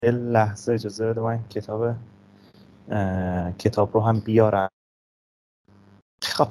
لحظه اجازه بده من کتاب رو هم بیارم. خب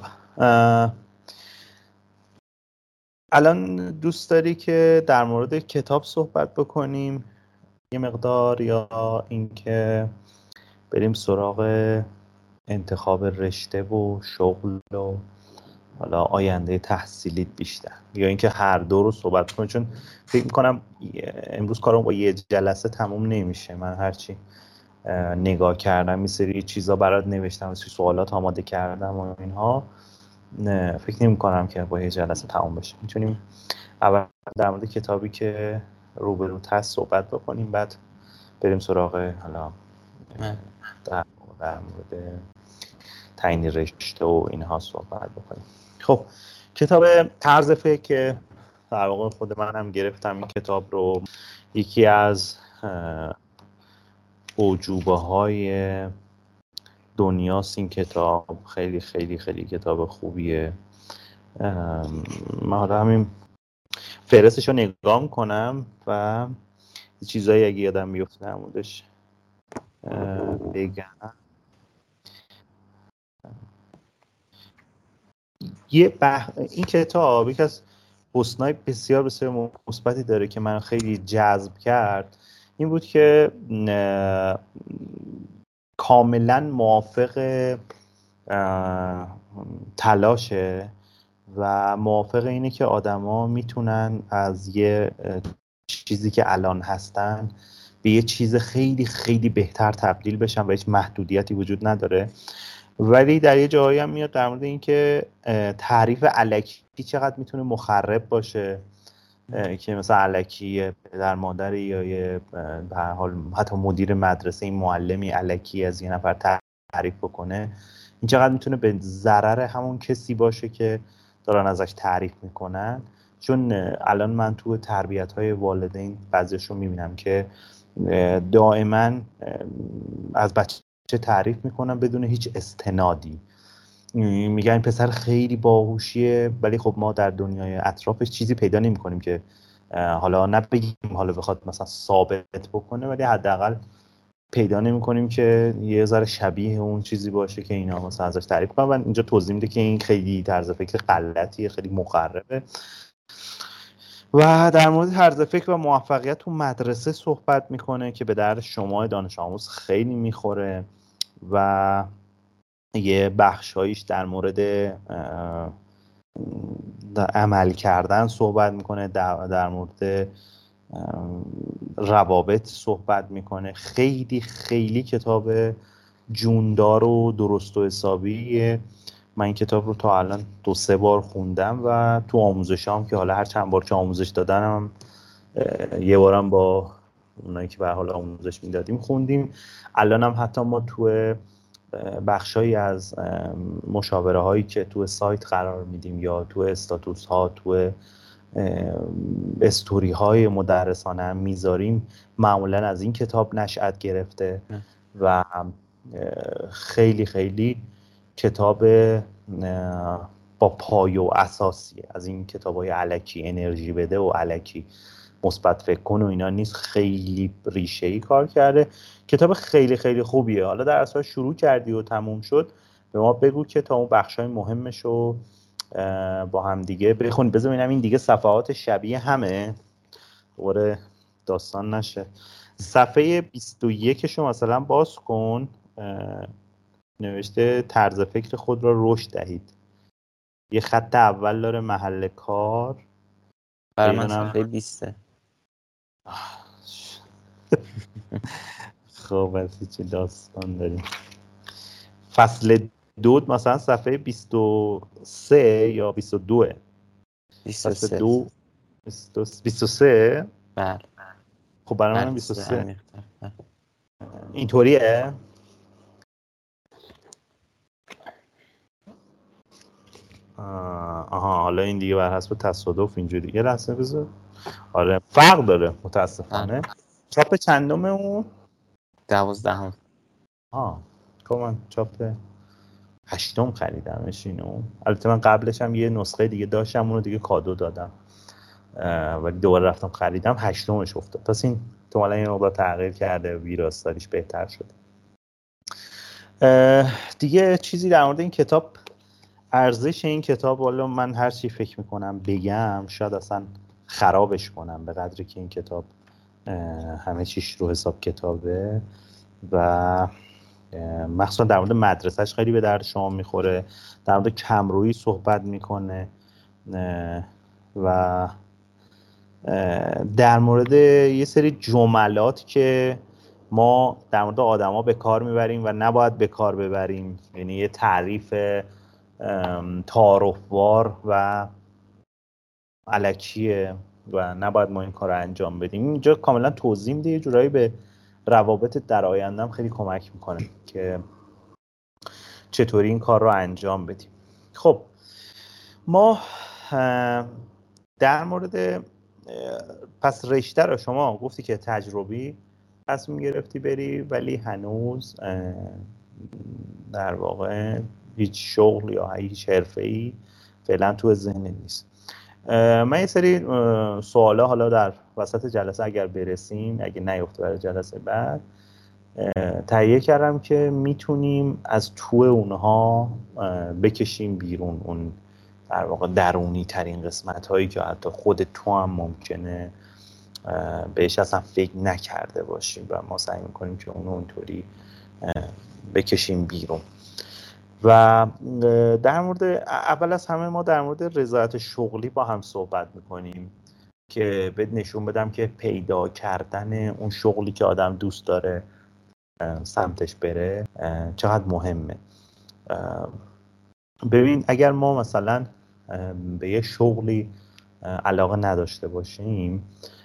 الان دوست داری که در مورد کتاب صحبت بکنیم یه مقدار، یا اینکه بریم سراغ انتخاب رشته و شغل و حالا آینده تحصیلیت بیشتر، یا اینکه هر دو رو صحبت کنیم؟ چون فکر میکنم امروز کارم با یه جلسه تموم نمیشه. من هرچی نگاه کردم یه سری چیزا برات نوشتم، یه سری سوالات آماده کردم و اینها، فکر نمی کنم که با یه جلسه تموم بشه. میتونیم اول در مورد کتابی که روبروت هست صحبت بکنیم، بعد بریم سراغ حالا در مورد تعیین رشته و اینها صحبت بکنیم. خب کتاب طرز فکر که در واقع خود منم گرفتم این کتاب رو، یکی از اعجوبه‌های دنیاست این کتاب. خیلی خیلی خیلی کتاب خوبیه. من حالا همین فهرستش رو نگاه میکنم و چیزایی اگه یادم بیفته در موردش بگم. این کتاب یک از حسنای بسیار بسیار مثبتی داره که من خیلی جذب کرد. این بود که کاملا موافق تلاشه و موافق اینه که آدما میتونن از یه چیزی که الان هستن به یه چیز خیلی خیلی بهتر تبدیل بشن و هیچ محدودیتی وجود نداره. ولی در یه جایی هم میاد در مورد اینکه تعریف الکی چقدر میتونه مخرب باشه، که مثلا الکی پدر مادری یا یه به هر حال حتی مدیر مدرسه این معلمی الکی از یه نفر تعریف بکنه، این چقدر میتونه به ضرر همون کسی باشه که دارن ازش تعریف میکنن. چون الان من تو تربیت‌های والدین بعضیشون میبینم که دائما از بچه تعریف میکنن بدون هیچ استنادی. میگن این پسر خیلی باهوشیه، ولی خب ما در دنیای اطرافش چیزی پیدا نمی‌کنیم که حالا نبگیم حالا بخواد مثلا ثابت بکنه، ولی حداقل پیدا نمی‌کنیم که یه ذره شبیه اون چیزی باشه که اینا مثلا ازش تعریف کنن. و اینجا توضیح میده که این خیلی طرز فکر غلطیه، خیلی مخربه. و در مورد طرز فکر و موفقیت تو مدرسه صحبت میکنه که به درد شما دانش آموز خیلی میخوره. و یه بخشایش در مورد عمل کردن صحبت میکنه، در مورد روابط صحبت میکنه. خیلی خیلی کتاب جوندار و درست و حسابیه. من این کتاب رو تا الان 2-3 بار خوندم و تو آموزشام که حالا هر چند بار که آموزش دادنم یه بارم با اونایی که به حال آموزش میدادیم خوندیم. الان هم حتی ما تو بخشایی از مشاوره هایی که تو سایت قرار میدیم یا تو استاتوس ها، تو استوری های مدرسانه هم میذاریم، معمولا از این کتاب نشأت گرفته. و خیلی خیلی کتاب با پایه و اساسیه. از این کتاب های الکی انرژی بده و الکی مثبت فکر کن و اینا نیست. خیلی ریشه‌ای کار کرده. کتاب خیلی خیلی خوبیه. حالا در اصل شروع کردی و تموم شد، به ما بگو که تا اون بخشای مهمش رو با هم دیگه بخونیم. بذار ببینم این دیگه صفحات شبیه همه، دوباره داستان نشه. صفحه 21 شو مثلا باز کن، نوشته طرز فکر خود را رشد دهید. یه خط اول داره محل کار. برای من صفحه 20. خب از چه داستان داریم. فصل 2 مثلا صفحه 23 یا 22. 23. فصل 2 23. بله. خب برای من 23 اینطوریه. آها حالا این دیگه بر حسب تصادف اینجوری. یه لحظه بذار. آره فرق داره متاسفانه. چاپ چندمه اون؟ 12. خب من چاپ 8 خریدمش اینو. البته من قبلش هم یه نسخه دیگه داشتم، اونو دیگه کادو دادم، ولی دوباره رفتم خریدم 8 افتاد. پس این احتمالاً این مقدار تغییر کرده، ویراستاریش بهتر شده. دیگه چیزی در مورد این کتاب، ارزش این کتاب، والا من هر چی فکر میکنم بگم شاید اصلا خرابش کنم، به قدری که این کتاب همه چیش رو حساب کتابه و مخصوصا در مورد مدرسهش خیلی به درد شما میخوره، در مورد کمرویی صحبت میکنه و در مورد یه سری جملات که ما در مورد آدما به کار میبریم و نباید به کار ببریم، یعنی یه تعریف تعارف‌وار و الکیه و نباید ما این کار رو انجام بدیم. اینجا کاملا توضیح میده، یه جورایی به روابط در آینده هم خیلی کمک میکنه که چطوری این کار رو انجام بدیم. خب ما در مورد پس رشته رو شما گفتی که تجربی تصمیم گرفتی بری، ولی هنوز در واقع هیچ شغل یا هیچ حرفه‌ای فعلا تو ذهن نیست. من یه سری سوالا حالا در وسط جلسه اگر برسیم، اگه نیفته برای جلسه بعد، تهیه کردم که میتونیم از تو اونها بکشیم بیرون اون در واقع درونی ترین قسمت هایی که حتی خود تو هم ممکنه بهش اصلا فکر نکرده باشیم و ما سعی میکنیم که اونو اونطوری بکشیم بیرون. و در مورد اول از همه ما در مورد رضایت شغلی با هم صحبت میکنیم که بهت نشون بدم که پیدا کردن اون شغلی که آدم دوست داره سمتش بره چقدر مهمه. ببین اگر ما مثلا به یه شغلی علاقه نداشته باشیم،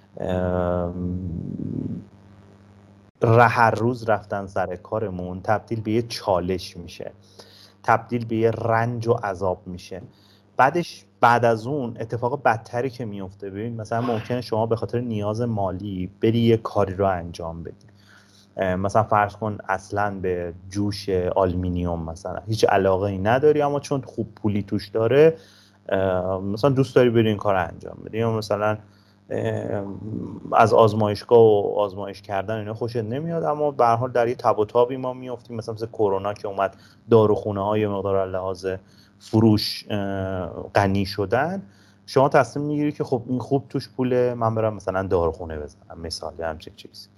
هر روز رفتن سر کارمون تبدیل به یه چالش میشه، تبدیل به یه رنج و عذاب میشه. بعد از اون اتفاق بدتری که میفته، ببین مثلا ممکنه شما به خاطر نیاز مالی بری یه کاری رو انجام بدی، مثلا فرض کن اصلا به جوش آلومینیوم مثلا هیچ علاقه ای نداری، اما چون خوب پولی توش داره مثلا دوست داری بری این کار رو انجام بدی، یا مثلا از آزمایشگاه و آزمایش کردن اینا خوشت نمیاد، اما به هر حال در یه تب و تابی ما میافتیم، مثلا کرونا که اومد داروخونه های مقدار لحاظ فروش غنی شدن، شما تصمیم میگیری که خب این خوب توش پوله، من برم مثلا داروخونه بزنم، مثال همچین چیزی.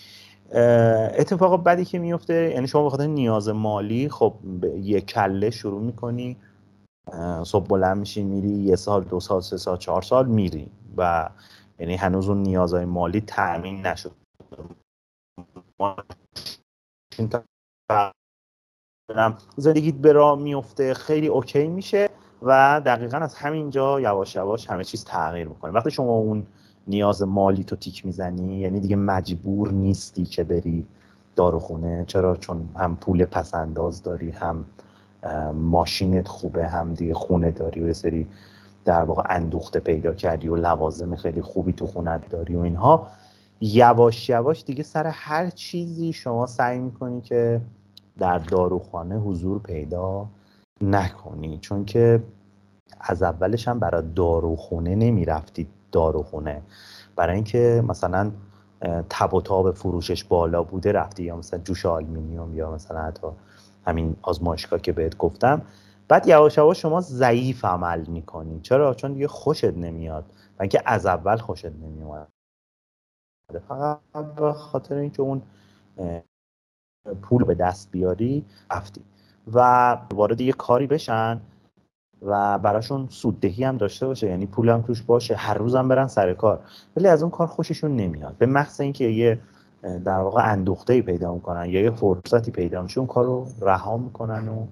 اتفاق بدی که میفته، یعنی شما به خاطر نیاز مالی خب یه کله شروع میکنی، صبح بلند میشی میری 1 سال 2 سال 3 سال 4 سال میری و یعنی هنوز اون نیازهای مالی تأمین نشد. زندگیت به راه میفته، خیلی اوکی میشه و دقیقاً از همینجا یواش یواش همه چیز تغییر میکنه. وقتی شما اون نیاز مالی تو تیک میزنی، یعنی دیگه مجبور نیستی که بری داروخونه. چرا؟ چون هم پول پسنداز داری، هم ماشینت خوبه، هم دیگه خونه داری و یه سری در واقع اندوخته پیدا کردی و لوازم خیلی خوبی تو خونت داری و اینها. یواش یواش دیگه سر هر چیزی شما سعی میکنی که در داروخانه حضور پیدا نکنی، چون که از اولش هم برای داروخونه نمیرفتی داروخونه برای اینکه مثلا تب و تاب فروشش بالا بوده رفتی، یا مثلا جوش آلومینیوم، یا مثلا حتی همین آزمایشگاه که بهت گفتم. بعد یواش یواش شما ضعیف عمل میکنی. چرا؟ چون دیگه خوشت نمیاد و اینکه از اول خوشت نمیاد، فقط به خاطر اینکه اون پول به دست بیاری رفتی و وارد یه کاری بشن و براشون سوددهی هم داشته باشه، یعنی پول هم توش باشه، هر روزم برن سر کار، ولی از اون کار خوششون نمیاد. به محض اینکه یه در واقع اندوخته‌ای پیدا میکنن یا یه فرصتی پیدا میشه، اون کار رو رها میکنن و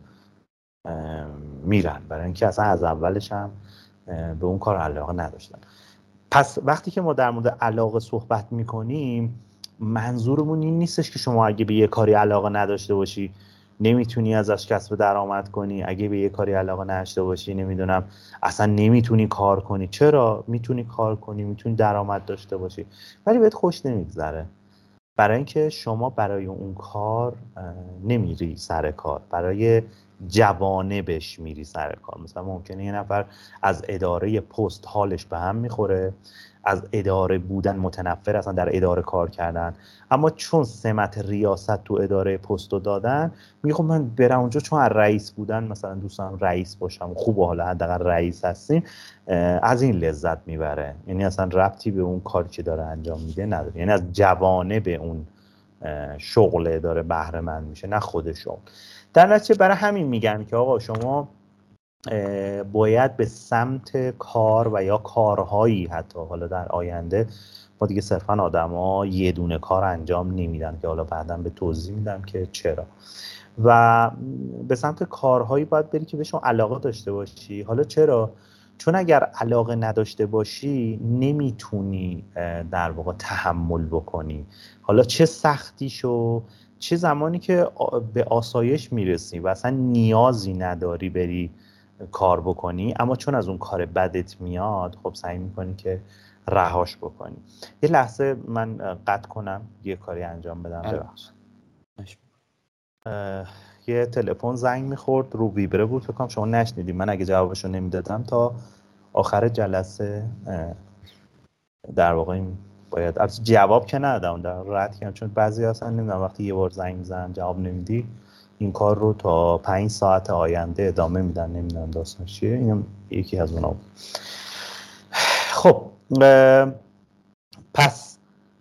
میرن، برای اینکه اصلا از اولش هم به اون کار علاقه نداشتن. پس وقتی که ما در مورد علاقه صحبت میکنیم، منظورمون این نیستش که شما اگه به یه کاری علاقه نداشته باشی نمیتونی ازش کسب درآمد کنی، اگه به یه کاری علاقه نداشته باشی نمیدونم اصلا نمیتونی کار کنی. چرا؟ میتونی کار کنی، میتونی درآمد داشته باشی، ولی بهت خوش نمیگذره، برای اینکه شما برای اون کار نمیری سر کار، برای جوانبش میری سر کار. مثلا ممکنه یه نفر از اداره پست حالش به هم میخوره، از اداره بودن متنفر، اصلا در اداره کار کردن، اما چون سمت ریاست تو اداره پستو دادن میگه خب من برم اونجا چون از رئیس بودن مثلا دوست دارم رئیس باشم، خوبه حالا حداقل رئیس هستیم، از این لذت میبره. یعنی اصلا ربطی به اون کاری که داره انجام میده نداره، یعنی از جوانب اون شغل داره بهره مند میشه نه خود شغل. در نتیجه برای همین میگم که آقا شما باید به سمت کار و یا کارهایی حتی حالا در آینده، ما دیگه صرفا آدما یه دونه کار انجام نمیدن که حالا بعداً به توضیح میدم که چرا، و به سمت کارهایی باید بری که بهشون علاقه داشته باشی. حالا چرا؟ چون اگر علاقه نداشته باشی نمیتونی در واقع تحمل بکنی، حالا چه سختیشو چه زمانی که به آسایش میرسی و اصلا نیازی نداری بری کار بکنی، اما چون از اون کار بدت میاد خب سعی میکنی که رهاش بکنی. یه لحظه من قطع کنم یه کاری انجام بدم. ببخشید یه تلفن زنگ میخورد رو ویبره بود، فکر کنم شما نشنیدید. من اگه جوابشو نمیدادم تا آخر جلسه در واقع این باید البته جواب که ندادم، در رد کردم، چون بعضی اصلا نمیدونم وقتی یه بار زنگ میزنم جواب نمیدی این کار رو تا 5 ساعت آینده ادامه میدن، نمیدونم داستان چیه. اینم یکی از اونها بود. خب پس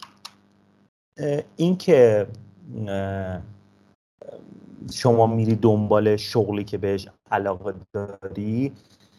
این که شما میری دنبال شغلی که بهش علاقه داری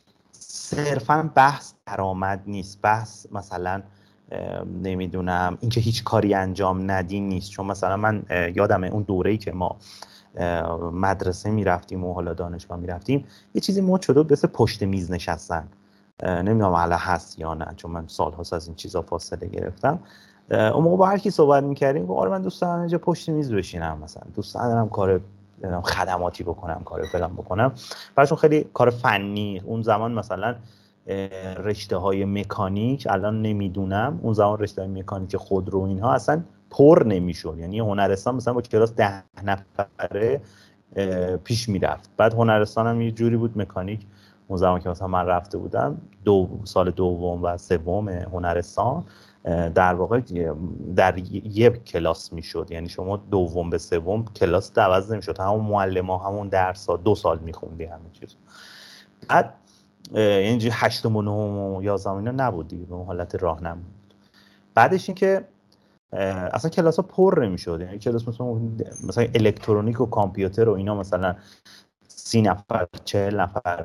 صرفاً بحث درآمد نیست، بحث مثلا نمیدونم اینکه هیچ کاری انجام ندی نیست. چون مثلا من یادمه اون دوره‌ای که ما مدرسه میرفتیم و حالا دانشگاه میرفتیم یه چیزی مد شده بود مثل پشت میز نشستن، نمیدونم حالا هست یا نه چون من سال‌هاست از این چیزا فاصله گرفتم. اون موقع با هر کی صحبت می‌کردیم گفت آره من دوست دارم اینجا پشت میز بشینم، مثلا دوست دارم کار خدماتی بکنم، کار فلان بکنم. براشون خیلی کار فنی اون زمان مثلا رشته‌های مکانیک، الان نمیدونم، اون زمان رشته‌های مکانیک خودرو اینها اصلا پر نمیشد. یعنی هنرستان مثلا با کلاس 10 نفره پیش میرفت. بعد هنرستان هم یه جوری بود مکانیک اون زمان که مثلا من رفته بودم سال دوم و سوم هنرستان در واقع در یک کلاس میشد، یعنی شما دوم به سوم کلاس عوض نمیشد، همون معلم ها همون درس ها 2 سال میخوندی همه چیز. بعد یعنی 8 و 9 و 11 اینا نبود دیگه، به اون حالت راهنمایی. بعدش این که اصلا کلاس ها پر نمیشد، یعنی کلاس مثلا الکترونیک و کامپیوتر و اینا مثلا 30 نفر 40 نفر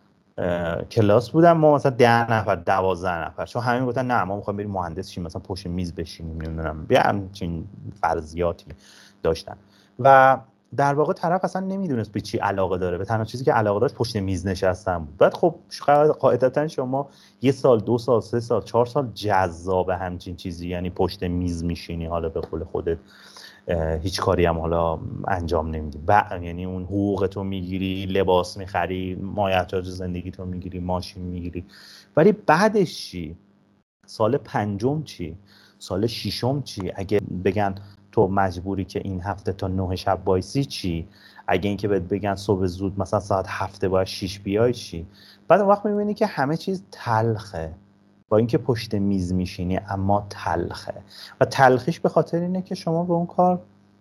کلاس بودن، ما مثلا 10 نفر 12 نفر، چون همه گفتن نه ما می‌خوایم بریم مهندس شیم، مثلا پشت میز بشینیم، نمیدونم همچین فرضیاتی داشتن. و در واقع طرف اصلا نمیدونست به چی علاقه داره، به تنها چیزی که علاقه داشت پشت میز نشستن بود. بعد خب قاعدتا شما 1 سال 2 سال 3 سال 4 سال جذاب همچین چیزی، یعنی پشت میز میشینی، حالا به قول خودت هیچ کاری هم حالا انجام نمیدی، یعنی اون حقوقتو میگیری، لباس میخری، مایحتاج زندگیتو میگیری، ماشین میگیری، ولی بعدش چی؟ سال 5 چی؟ سال 6 چی؟ اگه بگن تو مجبوری که این هفته تا 9 شب بایسی چی؟ اگه اینکه بهت بگن صبح زود مثلا ساعت 7 باید 6 بیای چی؟ بعد اون وقت میبینی که همه چیز تلخه، با اینکه پشت میز میشینی اما تلخه. و تلخیش به خاطر اینه که شما به اون کار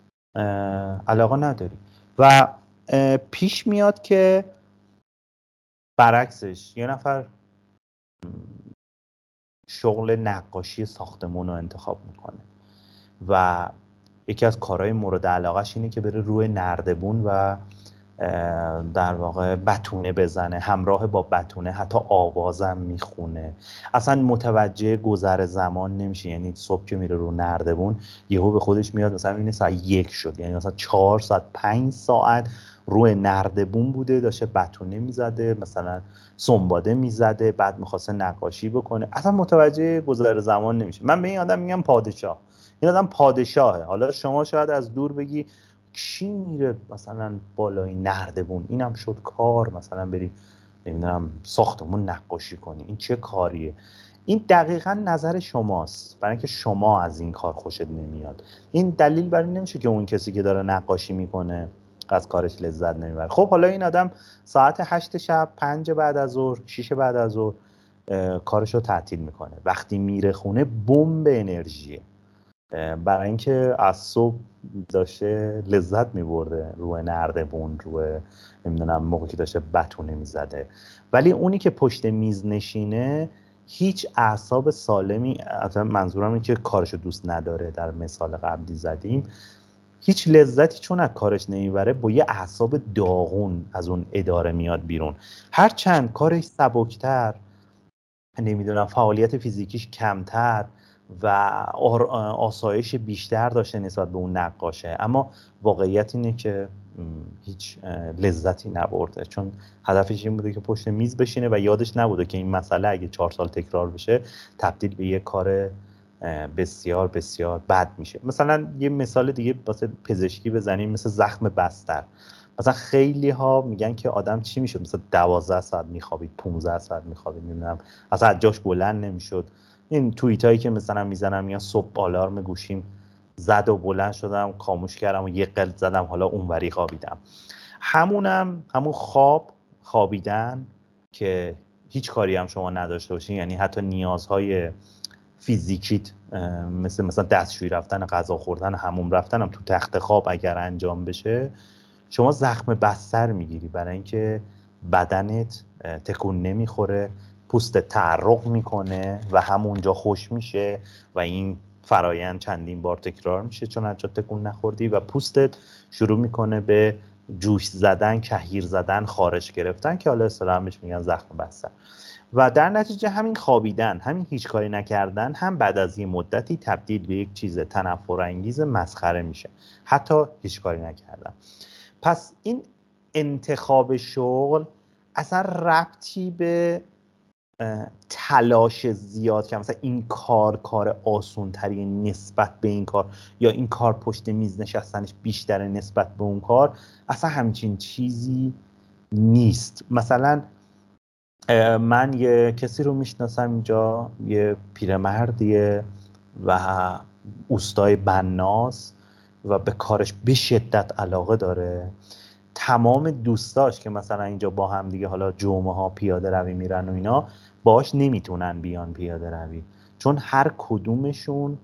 علاقه نداری. و پیش میاد که برعکسش یه نفر شغل نقاشی ساختمون رو انتخاب میکنه و یکی از کارهای مورد علاقهش اینه که بره روی نردبون و در واقع بتونه بزنه، همراه با بتونه حتی آوازم میخونه، اصلا متوجه گذر زمان نمیشه. یعنی صبح که میره رو نردبون یهو به خودش میاد مثلا میبینه ساعت 1 شد، یعنی مثلا 4 ساعت 5 ساعت روی نردبون بوده، داشته بتونه میزده، مثلا سنباده میزده، بعد میخواسته نقاشی بکنه، اصلا متوجه گذر زمان نمیشه. من به این آدم میگم پادشاه. این آدم پادشاهه. حالا شما شاید از دور بگی کی میره مثلا بالای نردبون، اینم شد کار، مثلا بری نمیدونم ساختمون نقاشی کنی، این چه کاریه؟ این دقیقاً نظر شماست، برای اینکه شما از این کار خوشت نمیاد. این دلیل بر این نمیشه که اون کسی که داره نقاشی میکنه از کارش لذت نمیبره. خب حالا این آدم ساعت 8 شب، 5 بعد از ظهر، 6 بعد از ظهر کارشو تعطیل میکنه. وقتی میره خونه بمب انرژیه، برای اینکه از صبح داشته لذت میبرده روی نردبون، روی نمیدونم موقعی که داشته بتونه میزده. ولی اونی که پشت میز نشینه هیچ اعصاب سالمی، منظورم اینه که کارشو دوست نداره، در مثال قبلی زدیم، هیچ لذتی چون از کارش نمیبره، با یه اعصاب داغون از اون اداره میاد بیرون. هرچند کارش سبکتر، نمیدونم فعالیت فیزیکیش کمتر و آسایش بیشتر داشته نسبت به اون نقاشه، اما واقعیت اینه که هیچ لذتی نبرده، چون هدفش این بوده که پشت میز بشینه و یادش نبوده که این مسئله اگه 4 سال تکرار بشه تبدیل به یه کار بسیار بسیار بد میشه. مثلا یه مثال دیگه واسه پزشکی بزنیم، مثل زخم بستر. مثلا خیلی ها میگن که آدم چی میشد مثلا 12 ساعت میخوابید، 15 ساعت میخوابید، نمیدونم اصلا از جاش بلند نمیشد. این توییت هایی که مثلا میزنم یا صبح آلارم گوشیم زد و بلند شدم، خاموش کردم و یه قلط زدم، حالا اونوری خوابیدم. همون خوابیدن که هیچ کاری هم شما نداشته باشین، یعنی حتی نیازهای فیزیکیت مثلا دستشویی رفتن، غذا خوردن، حموم رفتن هم تو تخت خواب اگر انجام بشه، شما زخم بستر میگیری، برای اینکه بدنت تکون نمیخوره، پوست تعرق میکنه و همونجا خوش میشه و این فرایند چندین بار تکرار میشه چون از جا تکون نخوردی و پوستت شروع میکنه به جوش زدن، کهیر زدن، خارش گرفتن که حالا اصطلاحاً بهش میگن زخم بستر. و در نتیجه همین خوابیدن، همین هیچ کاری نکردن هم بعد از یه مدتی تبدیل به یک چیز تنفرانگیز مسخره میشه، حتی هیچ کاری نکردن. پس این انتخاب شغل اصلا ربطی به تلاش زیاد که مثلا این کار آسون تری نسبت به این کار، یا این کار پشت میز نشستنش بیشتره نسبت به اون کار، اصلا همچین چیزی نیست. مثلا من یه کسی رو میشناسم اینجا، یه پیرمردیه و اوستای بناس و به کارش به شدت علاقه داره. تمام دوستاش که مثلا اینجا با هم دیگه حالا جمعه ها پیاده روی میرن و اینا، باهاش نمیتونن بیان پیاده روی، چون هر کدومشون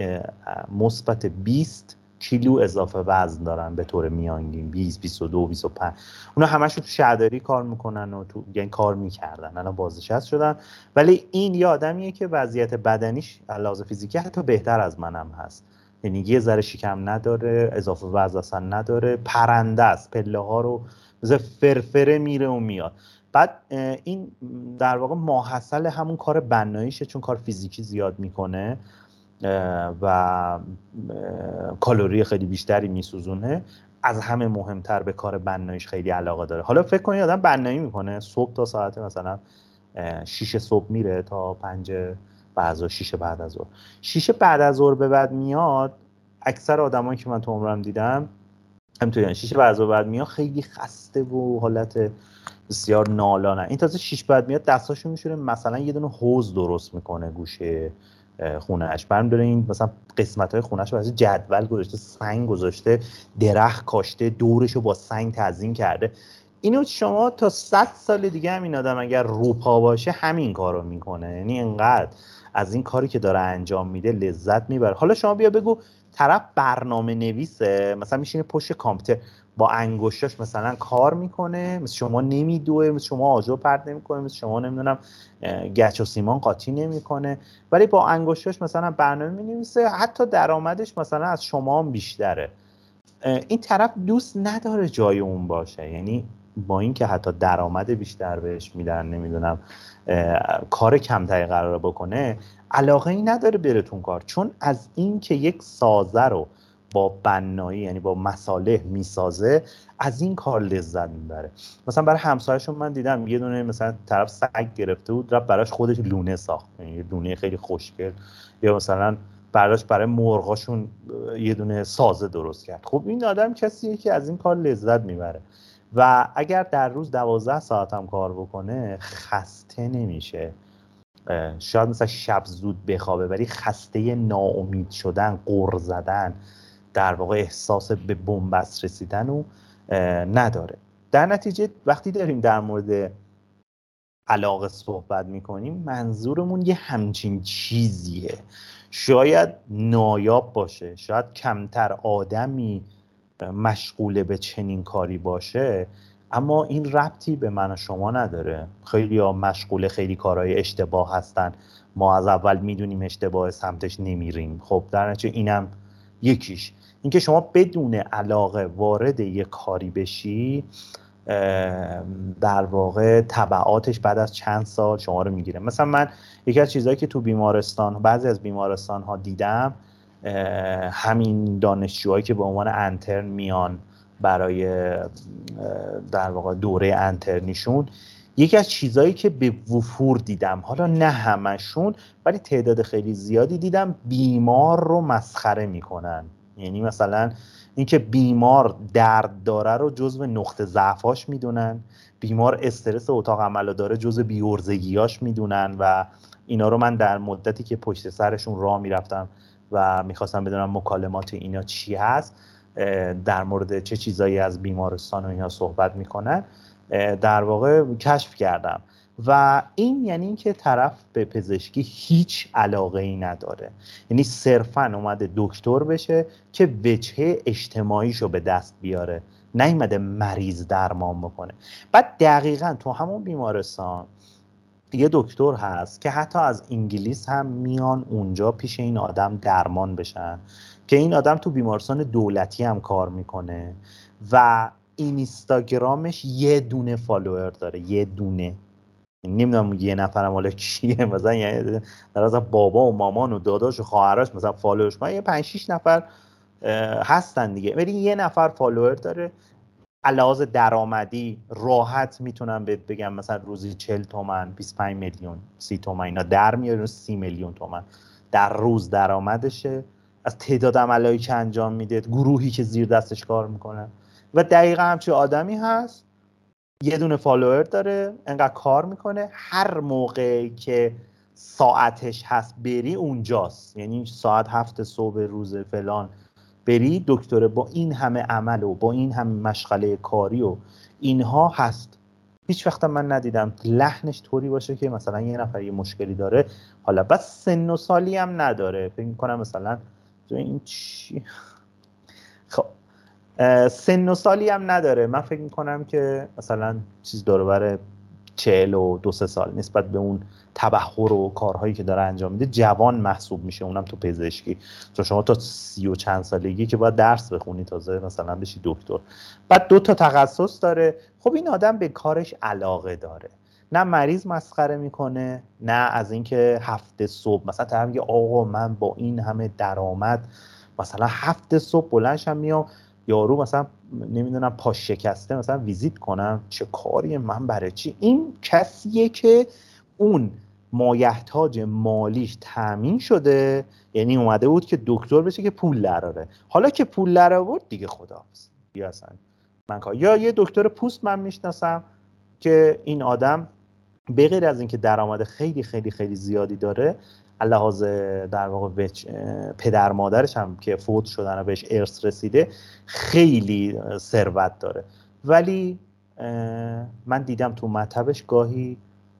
مثبت 20 کیلو اضافه وزن دارن به طور میانگین، 20 22 25. اونا همشون تو شهرداری کار میکنن و تو یعنی کار میکردن، الان بازنشسته شدن. ولی این یه آدمیه که وضعیت بدنیش علاوه فیزیکی حتی بهتر از منم هست، یعنی یه ذره شکم نداره، اضافه وزن اصلا نداره، پرنده است، پله ها رو مثل فرفره میره و میاد. بعد این در واقع ماحصل همون کار بناییشه، چون کار فیزیکی زیاد میکنه و کالری خیلی بیشتری میسوزونه. از همه مهمتر به کار بناییش خیلی علاقه داره. حالا فکر کنید آدم بنایی میکنه صبح تا ساعت مثلا 6 صبح میره تا 5 بعد 6 بعد از ظهر، 6 بعد از ظهر به بعد میاد. اکثر آدمایی که من تو عمرم دیدم همینطوریه، 6 بعد از ظهر بعد میاد خیلی خسته و حالت بسیار نالانه. این تازه 6 بعد میاد دستاشو میشوره، مثلا یه دونه حوض درست میکنه گوشه خونه‌اش، برام داره این مثلا قسمت‌های خونه‌اش واسه جدول گذاشته، سنگ گذاشته، درخت کاشته، دورشو با سنگ تزیین کرده. اینو شما تا 100 سال دیگه هم این آدم اگر روپا باشه همین کارو میکنه، یعنی اینقدر از این کاری که داره انجام میده لذت میبره. حالا شما بیا بگو طرف برنامه نویسه، مثلا میشینه پشت کامپیوتر با انگشتاش مثلا کار میکنه، مثل شما نمیدوه، مثل شما آجر پرت نمیکنه، مثل شما نمیدونم گچ و سیمان قاطی نمیکنه، ولی با انگشتاش مثلا برنامه مینویسه، حتی درآمدش مثلا از شما هم بیشتره. این طرف دوست نداره جای اون باشه، یعنی با اینکه حتی درآمد بیشتر بهش میدن، نمیدونم کار کمتری قرار بکنه، علاقه ای نداره بره تو کار، چون از این که یک سازه رو با بنایی یعنی با مصالح میسازه، از این کار لذت میبره. مثلا برای همسایه‌شون من دیدم یه دونه مثلا طرف سگ گرفته بود، رفت براش خودش لونه ساخت، یعنی یه لونه خیلی خوشگل، یا مثلا براش برای مرغاشون یه دونه سازه درست کرد. خب این آدم کسیه که از این کار لذت میبره و اگر در روز 12 ساعت هم کار بکنه خسته نمیشه. شاید مثلا شب زود بخوابه ولی خسته ناامید شدن، غر زدن، در واقع احساس به بنبست رسیدن و نداره. در نتیجه وقتی داریم در مورد علاقه صحبت میکنیم منظورمون یه همچین چیزیه، شاید نایاب باشه، شاید کمتر آدمی مشغول به چنین کاری باشه، اما این ربطی به من و شما نداره. خیلی ها مشغول خیلی کارهای اشتباه هستن، ما از اول میدونیم اشتباه، سمتش نمیریم. خب در نتیجه اینم یکیش، اینکه شما بدون علاقه وارد یه کاری بشی در واقع تبعاتش بعد از چند سال شما رو میگیره. مثلا من یکی از چیزهایی که تو بیمارستان، بعضی از بیمارستان ها دیدم، همین دانشجوهایی که به عنوان انترن میان برای در واقع دوره انترنیشون، یکی از چیزهایی که به وفور دیدم، حالا نه همشون ولی تعداد خیلی زیادی دیدم، بیمار رو مسخره میکنن. یعنی مثلا اینکه بیمار درد داره رو جزو نقطه ضعفاش میدونن، بیمار استرس اتاق عمل داره جزو بی‌عرضگیاش میدونن، و اینا رو من در مدتی که پشت سرشون راه میرفتم و میخواستم بدونم مکالمات اینا چی هست، در مورد چه چیزایی از بیمارستان و اینا صحبت میکنن، در واقع کشف کردم. و این یعنی اینکه طرف به پزشکی هیچ علاقه ای نداره، یعنی صرفاً اومده دکتر بشه که وجهه اجتماعیشو به دست بیاره، نیومده مریض درمان بکنه. بعد دقیقاً تو همون بیمارستان یه دکتر هست که حتی از انگلیس هم میان اونجا پیش این آدم درمان بشن، که این آدم تو بیمارستان دولتی هم کار میکنه و اینستاگرامش یه دونه فالوور داره، یه دونه. نمیدونم یه نفرم حالا کیه، مثلا یعنی در از بابا و مامان و داداش و خواهرش مثلا فالوورش من یه 5-6 نفر هستن دیگه، ولی یه نفر فالوور داره. علاوه درآمدی راحت میتونم بهت بگم مثلا روزی 40 تومن، 25 میلیون، 30 تومن اینا در میاره، 30 میلیون تومن در روز درآمدشه از تعداد عملایی که انجام میده، گروهی که زیر دستش کار میکنه. و دقیقا همچین آدمی هست، یه دونه فالوور داره، انقدر کار میکنه، هر موقع که ساعتش هست بری اونجاست، یعنی ساعت 7 صبح روز فلان بری، دکتر با این همه عمل و با این همه مشغله کاری و اینها هست. هیچ وقت من ندیدم لحنش طوری باشه که مثلا یه نفر یه مشکلی داره، حالا بس سن و سالی هم نداره، فکر میکنم مثلا این چی، خب سن و سالی هم نداره، من فکر میکنم که مثلا چیز داره بره 42 سال، نسبت به اون تبحر و کارهایی که داره انجام میده جوان محسوب میشه، اونم تو پزشکی، چون شما تا 30 و چند سالگی که باید درس بخونی تازه مثلا بشی دکتر. بعد 2 تا تخصص داره. خب این آدم به کارش علاقه داره، نه مریض مسخره میکنه، نه از اینکه 7 صبح مثلا طرف میگه آقا من با این همه درآمد مثلا 7 صبح بلندشم میام یارو مثلا نمیدونم پاش شکسته مثلا ویزیت کنم، چه کاری من برای چی؟ این کسیه که اون مایحتاج مالیش تامین شده، یعنی اومده بود که دکتر بشه که پول دراره، حالا که پول در آورد دیگه خداحافظ بیا اصلا من کار. یا یه دکتر پوست من میشناسم که این آدم به غیر از اینکه درآمد خیلی خیلی خیلی زیادی داره، علاوه در واقع پدر مادرش هم که فوت شدن و بهش ارث رسیده خیلی ثروت داره، ولی من دیدم تو مطبش گاهی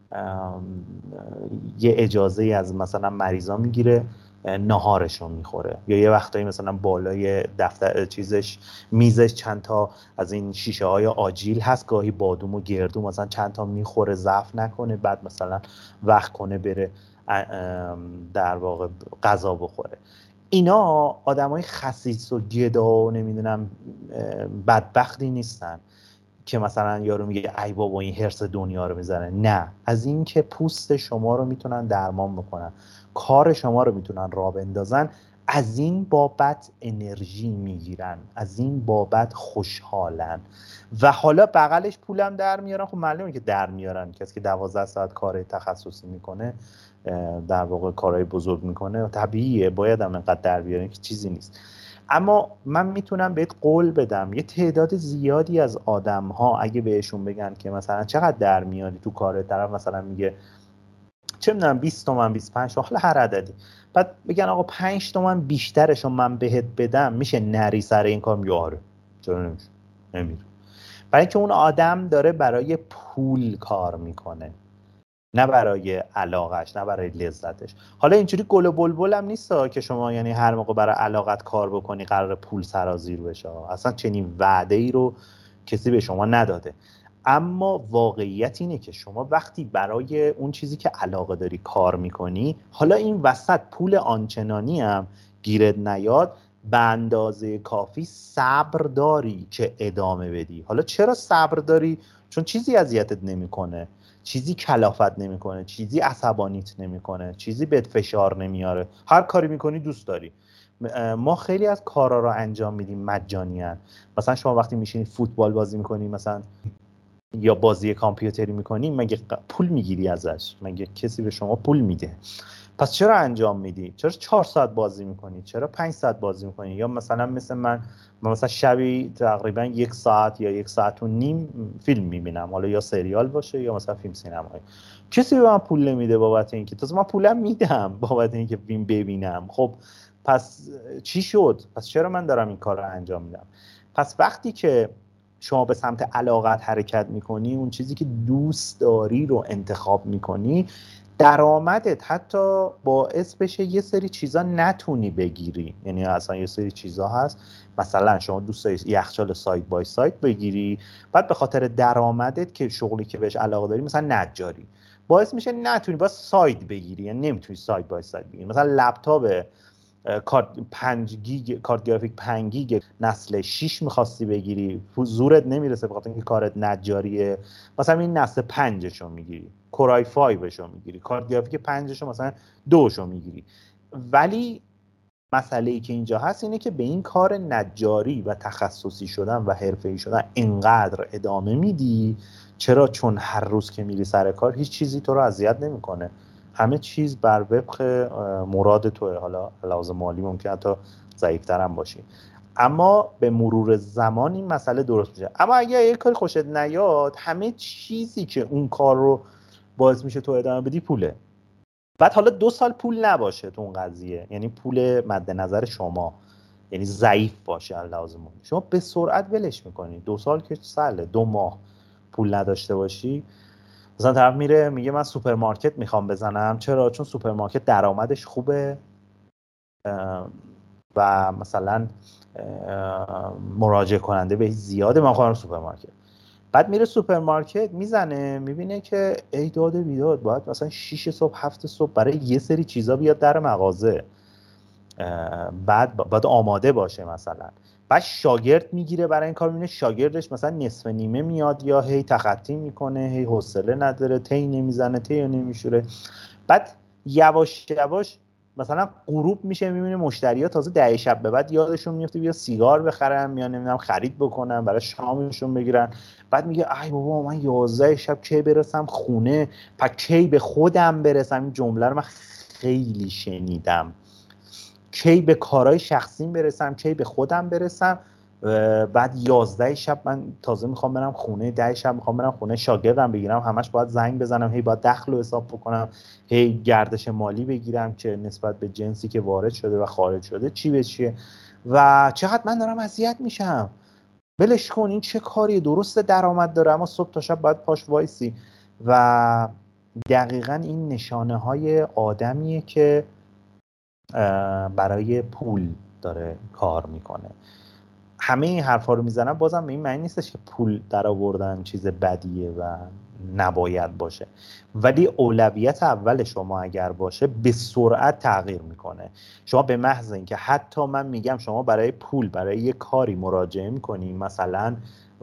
یه اجازه از مثلا مریضا میگیره ناهارش رو میخوره، یا یه وقتایی مثلا بالای دفتر چیزش میزش چند تا از این شیشه های آجیل هست، گاهی بادوم و گردو مثلا چند تا میخوره ضعف نکنه، بعد مثلا وقت کنه بره در واقع غذا بخوره. اینا آدمای خسیس و گدا و نمیدونم بدبختی نیستن که مثلا یارو میگه ای بابا این هرس دنیا رو میزنه، نه، از این که پوست شما رو میتونن درمان بکنن، کار شما رو میتونن راه بندازن، از این بابت انرژی میگیرن، از این بابت خوشحالن، و حالا بغلش پولم در میارن. خب معلومه که در میارن، کسی که 12 ساعت کار تخصصی میکنه در واقع کارهای بزرگ میکنه طبیعیه باید هم انقدر در بیارن که چیزی نیست. اما من میتونم بهت قول بدم یه تعداد زیادی از آدم ها اگه بهشون بگن که مثلا چقدر در میاری تو کار، طرف مثلا میگه چه میدونم 20 تومن 25 تومن حالا هر عددی، بعد بگن آقا 5 تومن بیشترشو من بهت بدم میشه نری سر این کار؟ میاره چرا نمیشه؟ نمیره. برای اینکه اون آدم داره برای پول کار میکنه، نه برای علاقش، نه برای لذتش. حالا اینجوری گل و بلبل هم نیست که شما یعنی هر موقع برای علاقت کار بکنی قرار پول سرازیر بشه، اصلا چنین وعده ای رو کسی به شما نداده. اما واقعیت اینه که شما وقتی برای اون چیزی که علاقه داری کار میکنی، حالا این وسط پول آنچنانی هم گیرت نیاد، به اندازه کافی صبر داری که ادامه بدی. حالا چرا صبر داری؟ چون چیزی اذیتت نمیکنه، چیزی کلافت نمیکنه، چیزی عصبانیت نمیکنه، چیزی بهت فشار نمیاره، هر کاری میکنی دوست داری. ما خیلی از کارا رو انجام میدیم مجانیاً. مثلا شما وقتی میشینی فوتبال بازی میکنی مثلا یا بازی کامپیوتری میکنی، مگه پول میگیری ازش؟ مگه کسی به شما پول میده؟ پس چرا انجام میدی؟ چرا 4 ساعت بازی میکنی؟ چرا 5 ساعت بازی میکنی؟ یا مثلا مثل من مثلا شبی تقریبا 1 ساعت یا 1 ساعت و نیم فیلم میبینم، حالا یا سریال باشه یا مثلا فیلم سینمایی. کسی به من پول نمیده بابت اینکه، تازه من پولم میدم بابت اینکه فیلم ببینم. خب پس چی شد؟ پس چرا من دارم این کار رو انجام میدم؟ پس وقتی که شما به سمت علاقت حرکت میکنی، اون چیزی که دوست داری رو انتخاب میکنی، درآمدت حتی باعث بشه یه سری چیزا نتونی بگیری. یعنی اصلا یه سری چیزا هست مثلا شما دوست داری یخچال سایت بای سایت بگیری، بعد به خاطر درآمدت که شغلی که بهش علاقه داری مثلا نجاری، باعث میشه نتونی با سایت بگیری، یعنی نمیتونی سایت بای سایت بگیری. مثلا لپتاپ کارت 5 گیگ، کارت گرافیک 5 گیگ نسل 6 می‌خواستی بگیری، زورت نمیرسه بخاطر اینکه کارت نجاریه، مثلا این نسل 5 شو میگیری، کورای 5 شو میگیری، کارت گرافیک 5 شو مثلا 2 شو میگیری. ولی مسئله ای که اینجا هست اینه که به این کار نجاری و تخصصی شدن و حرفه‌ای شدن اینقدر ادامه میدی. چرا؟ چون هر روز که میری سر کار هیچ چیزی تو رو اذیت نمیکنه، همه چیز بر وفق مراد توه. حالا لحاظ مالی ممکن حتی ضعیف‌تر هم باشی، اما به مرور زمان این مسئله درست میشه. اما اگه یه کاری خوشت نیاد، همه چیزی که اون کار رو باعث میشه تو ادامه بدی پوله. بعد حالا 2 سال پول نباشه تو اون قضیه، یعنی پول مد نظر شما یعنی ضعیف باشه لازم، شما به سرعت ولش میکنی. 2 سال که ساله، 2 ماه پول نداشته باشی، مثلا طرف میره میگه من سوپرمارکت میخوام بزنم. چرا؟ چون سوپرمارکت درآمدش خوبه و مثلا مراجعه کننده بهش زیاده، من خواهم سوپرمارکت. بعد میره سوپرمارکت میزنه میبینه که ای داد بیداد، باید مثلا 6 صبح 7 صبح برای یه سری چیزا بیاد در مغازه، بعد باید آماده باشه مثلا. بعد شاگرد میگیره برای این کار، میبینه شاگردش مثلا نصف نیمه میاد یا هی تخطی میکنه، هی حوصله نداره، تی نمیزنه، تی نمیشوره. بعد یواش یواش مثلا غروب میشه، میبینه مشتری‌ها تازه 10 شب به بعد یادشون میفته بیا سیگار بخرن یا نمیدونم خرید بکنن برای شامشون بگیرن. بعد میگه ای بابا من 11 شب کی برسم خونه، پس کی به خودم برسم. این جمله رو من خیلی شنیدم، کی به کارهای شخصیم برسم، کی به خودم برسم. بعد 11 شب من تازه میخوام برم خونه، 10 شب میخوام برم خونه شاگردم بگیرم، همش باید زنگ بزنم، هی باید دخل رو حساب بکنم، هی گردش مالی بگیرم که نسبت به جنسی که وارد شده و خارج شده چی به چیه. و چقدر من دارم اذیت میشم. ولش کن، این چه کاری؟ درسته درآمد داره اما صبح تا شب باید پاش وایسی. و دقیقاً این نشانه های آدمیه که برای پول داره کار میکنه. همه این حرفا رو میزنم، بازم به این معنی نیستش که پول در آوردن چیز بدیه و نباید باشه، ولی اولویت اول شما اگر باشه به سرعت تغییر میکنه. شما به محض اینکه حتی من میگم شما برای پول برای یه کاری مراجعه میکنی، مثلا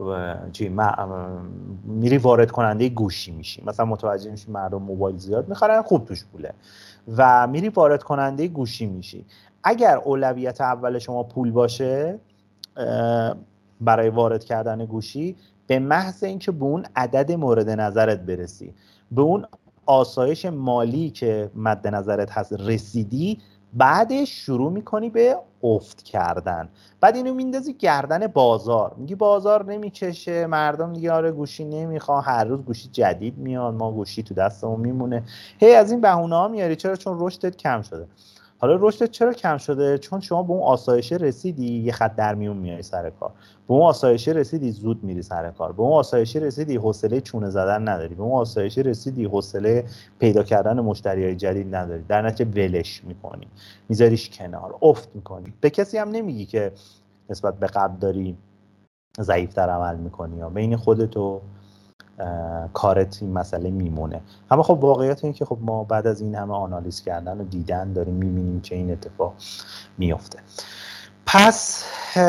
میری وارد کننده گوشی میشی، مثلا متوجه میشی مردم موبایل زیاد میخرن، خوب توش پوله، و میری وارد کننده گوشی میشی. اگر اولویت اول شما پول باشه برای وارد کردن گوشی، به محض اینکه به اون عدد مورد نظرت برسی، به اون آسایش مالی که مد نظرت هست رسیدی، بعدش شروع میکنی به افت کردن. بعد اینو میندازی گردن بازار، میگی بازار نمیکشه، مردم دیگه آره گوشی نمیخوان، هر روز گوشی جدید میاد، ما گوشی تو دستمون میمونه، هی از این بهونه ها میاری. چرا؟ چون رشدت کم شده. حالا رشدت چرا کم شده؟ چون شما به اون آسایشه رسیدی یه خط در میون میای سر کار، به اون آسایشه رسیدی زود میری سر کار، به اون آسایشه رسیدی حوصله چونه زدن نداری، به اون آسایشه رسیدی حوصله پیدا کردن مشتریای جدید نداری، در نتیجه ولش میکنی، میذاریش کنار، افت میکنی. به کسی هم نمیگی که نسبت به قبل داری ضعیفتر عمل میکنی، یا بین خودت و کارت این مسئله میمونه. اما خب واقعیت این که خب ما بعد از این همه آنالیز کردن و دیدن داریم میبینیم که این اتفاق میفته. پس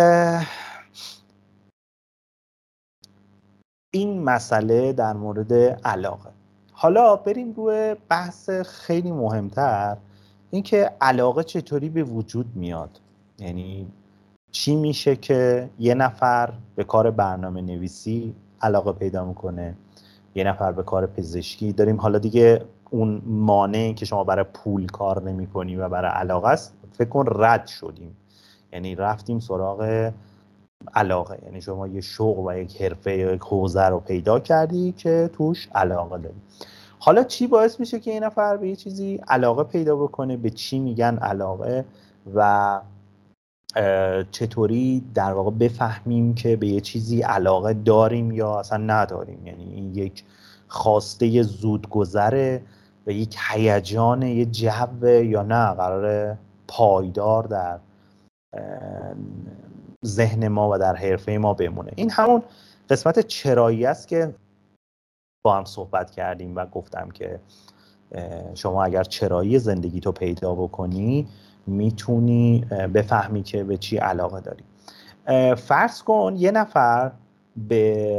این مسئله در مورد علاقه. حالا بریم روی بحث خیلی مهمتر، اینکه علاقه چطوری به وجود میاد. یعنی چی میشه که یه نفر به کار برنامه نویسی علاقه پیدا میکنه، یه نفر به کار پزشکی. داریم حالا دیگه اون مانعی که شما برای پول کار نمی کنی و برای علاقه است فکر کن رد شدیم، یعنی رفتیم سراغ علاقه. یعنی شما یه شغل و یک حرفه یا یک حوزه رو پیدا کردی که توش علاقه داری. حالا چی باعث میشه که این نفر به یه چیزی علاقه پیدا بکنه؟ به چی میگن علاقه و چطوری در واقع بفهمیم که به یه چیزی علاقه داریم یا اصلا نداریم؟ یعنی این یک خواسته زودگذره و یک هیجان، یه جو، یا نه قراره پایدار در ذهن ما و در حرفه ما بمونه؟ این همون قسمت چرایی است که با هم صحبت کردیم و گفتم که شما اگر چرایی زندگی تو پیدا بکنی میتونی بفهمی که به چی علاقه داری. فرض کن یه نفر به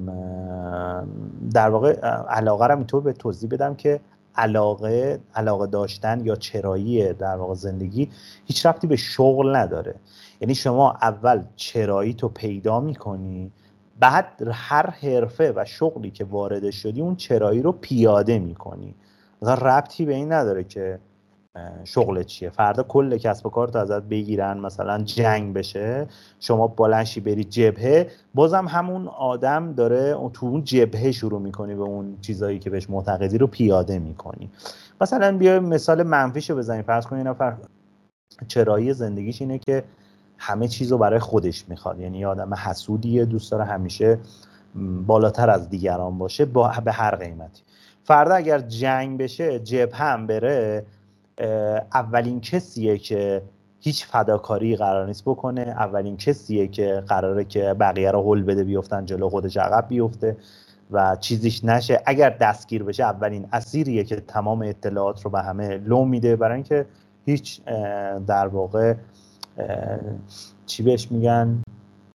در واقع علاقه رو اینطور به توضیح بدم که علاقه داشتن یا چرایی در واقع زندگی هیچ ربطی به شغل نداره. یعنی شما اول چرایی تو پیدا میکنی، بعد هر حرفه و شغلی که وارد شدی اون چرایی رو پیاده میکنی. مثلا ربطی به این نداره که شغلت چیه، فردا کل کسب و کارت ازت بگیرن، مثلا جنگ بشه، شما بلنشی بری جبهه، بازم همون آدم داره تو اون جبهه شروع میکنی به اون چیزایی که بهش معتقدی رو پیاده میکنی. مثلا بیا مثال منفیشو بزنیم. فرض کن یه نفر چرایی زندگیش اینه که همه چیزو برای خودش میخواد، یعنی یه آدم حسودیه، دوست داره همیشه بالاتر از دیگران باشه به هر قیمتی. فردا اگر جنگ بشه، جبهه هم بره، اولین کسیه که هیچ فداکاری قرار نیست بکنه، اولین کسیه که قراره که بقیه رو هل بده بیفتن جلو، خودش عقب بیفته و چیزیش نشه. اگر دستگیر بشه اولین اسیریه که تمام اطلاعات رو به همه لو میده، برای اینکه هیچ در واقع چی بهش میگن،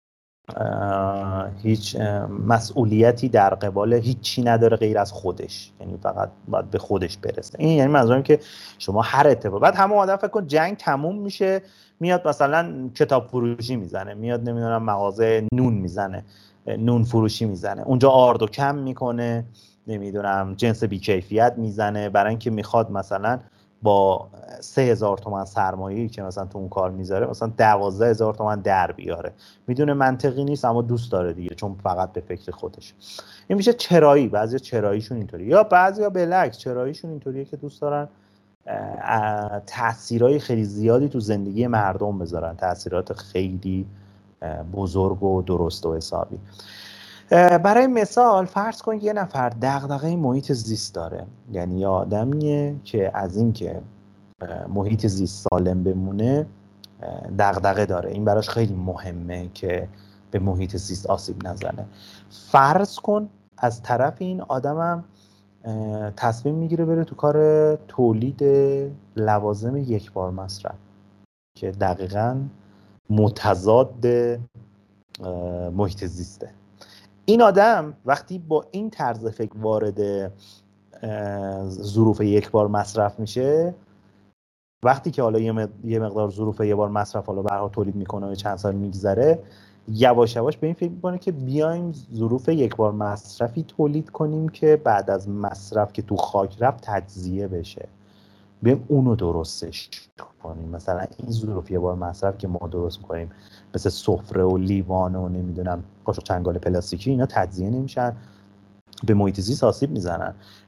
هیچ مسئولیتی در قبال هیچی نداره غیر از خودش، یعنی فقط باید به خودش برسه. این یعنی منظورم که شما هر اتفاق، بعد همون آدم فکر کن جنگ تموم میشه میاد مثلا کتاب فروشی میزنه، میاد نمیدونم مغازه نون میزنه، نون فروشی میزنه، اونجا آرد و کم میکنه، نمیدونم جنس بیکیفیت میزنه، برای اینکه میخواد مثلا با 3,000 تومان سرمایه‌ای که مثلا تو اون کار میذاره مثلا 12,000 تومان در بیاره. میدونه منطقی نیست اما دوست داره دیگه، چون فقط به فکر خودش. این میشه چرایی. بعضیا چراییشون اینطوری، یا بعضیا بالعکس چراییشون اینطوریه که دوست دارن تأثیرای خیلی زیادی تو زندگی مردم بذارن، تأثیرات خیلی بزرگ و درست و حسابی. برای مثال فرض کن یه نفر دغدغه محیط زیست داره، یعنی یه آدمیه که از این که محیط زیست سالم بمونه دغدغه داره، این براش خیلی مهمه که به محیط زیست آسیب نزنه. فرض کن از طرف این آدمم تصمیم میگیره بره تو کار تولید لوازم یک بار مصرف که دقیقاً متضاد محیط زیسته. این آدم وقتی با این طرز فکر وارد ظروف یک بار مصرف میشه، وقتی که حالا یه مقدار ظروف یه بار مصرف حالا برها تولید میکنه و چند سال میگذره، یواش یواش به این فکر میکنه که بیایم ظروف یک بار مصرفی تولید کنیم که بعد از مصرف که تو خاک رفت تجزیه بشه، بیایم اونو درستش کنیم. مثلا این ظروف یه بار مصرف که ما درست میکنیم مثل سفره و لیوان و نمیدونم قاشق چنگال پلاستیکی، اینا تجزیه نمیشن، به محیط زیست آسیب میزنن.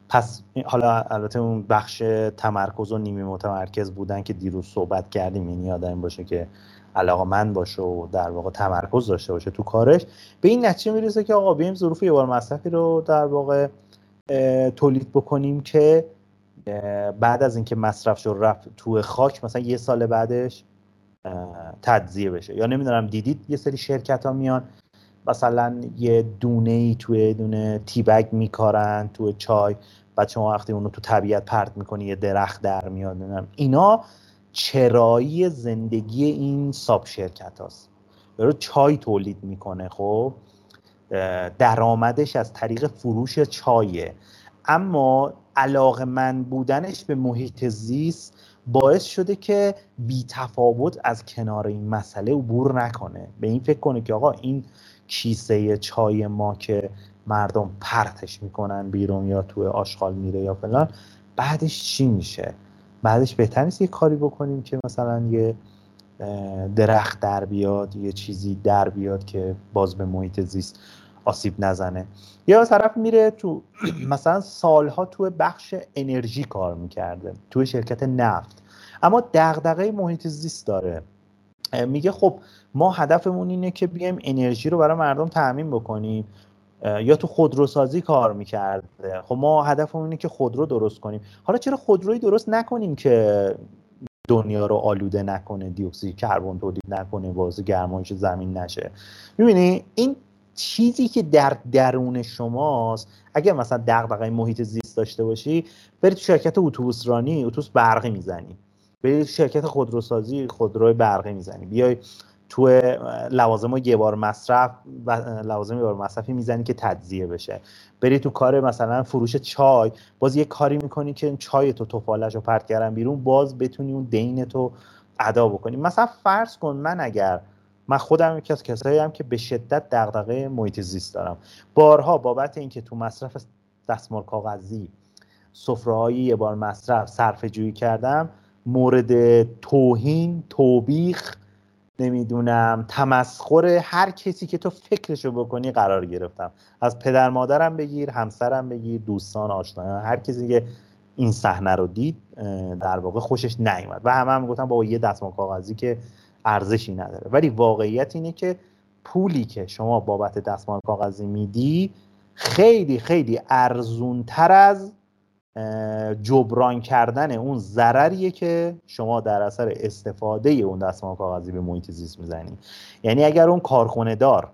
پس حالا البته اون بخش تمرکز و نیمه متمرکز بودن که دیروز صحبت کردیم، یعنی آدم باشه که علاقه‌مند باشه و در واقع تمرکز داشته باشه تو کارش، به این نتیجه میرسه که آقا بیایم ظروف یه بار مصرفی رو در واقع تولید بکنیم که بعد از اینکه مصرف شد رفت تو خاک، مثلا یه سال بعدش تجزیه بشه. یا نمیدونم دیدید یه سری شرکت ها میان مثلا یه دونه‌ای توی دونه تی بگ میکارن توی چای، بعد شما وقتی اونو تو طبیعت پرت میکنی یه درخت در میاد. اینا چرایی زندگی این ساب شرکت هاست. داره چای تولید میکنه، خب درآمدش از طریق فروش چایه، اما علاقه‌مند بودنش به محیط زیست باعث شده که بی تفاوت از کنار این مسئله عبور نکنه، به این فکر کنه که آقا این کیسه چای ما که مردم پرتش میکنن بیرون یا توی آشغال میره یا فلان، بعدش چی میشه؟ بعدش بهتر نیست یه کاری بکنیم که مثلا یه درخت در بیاد، یه چیزی در بیاد که باز به محیط زیست آسیب نزنه. یا طرف میره تو مثلا سالها تو بخش انرژی کار میکرده توی شرکت نفت، اما دغدغه محیط زیست داره، میگه خب ما هدفمون اینه که بیایم انرژی رو برای مردم تأمین بکنیم. یا تو خودروسازی کار میکرده، خب ما هدفمون اینه که خودرو درست کنیم، حالا چرا خودرویی درست نکنیم که دنیا رو آلوده نکنه، دی اکسید کربن تولید نکنه، باعث گرمایش زمین نشه. میبینی این چیزی که در درون شماست، اگه مثلا دغدغه محیط زیست داشته باشی، برید تو شرکت اتوبوس رانی اتوبوس برقی میزنی، برید شرکت خودروسازی خودروی برقی میزنی، بیای تو لوازم یه بار مصرف و لوازم یه بار مصرفی میزنی که تجزیه بشه، بری تو کار مثلا فروش چای، باز یه کاری میکنی که چای تو توفالش رو پرت کردن بیرون، باز بتونی اون دین تو ادا بکنی. مثلا فرض کن من خودم یکی از کسایی هم که به شدت دغدغه محیط زیست دارم، بارها بابت اینکه تو مصرف دستمال کاغذی، سفره‌های یه بار مصرف صرفه جویی کردم، مورد توهین، توبیخ، نمیدونم تمسخر هر کسی که تو فکرشو بکنی قرار گرفتم، از پدر مادرم بگیر، همسرم بگیر، دوستان، آشنایان، هر کسی که این صحنه رو دید در واقع خوشش نیومد و همه هم گفتن بابا یه دستمال کاغذی که ارزشی نداره. ولی واقعیت اینه که پولی که شما بابت دستمال کاغذی میدی خیلی خیلی ارزونتر از جبران کردن اون ضرریه که شما در اثر استفاده اون دستمال کاغذی به محیط زیست میزنی. یعنی اگر اون کارخونه دار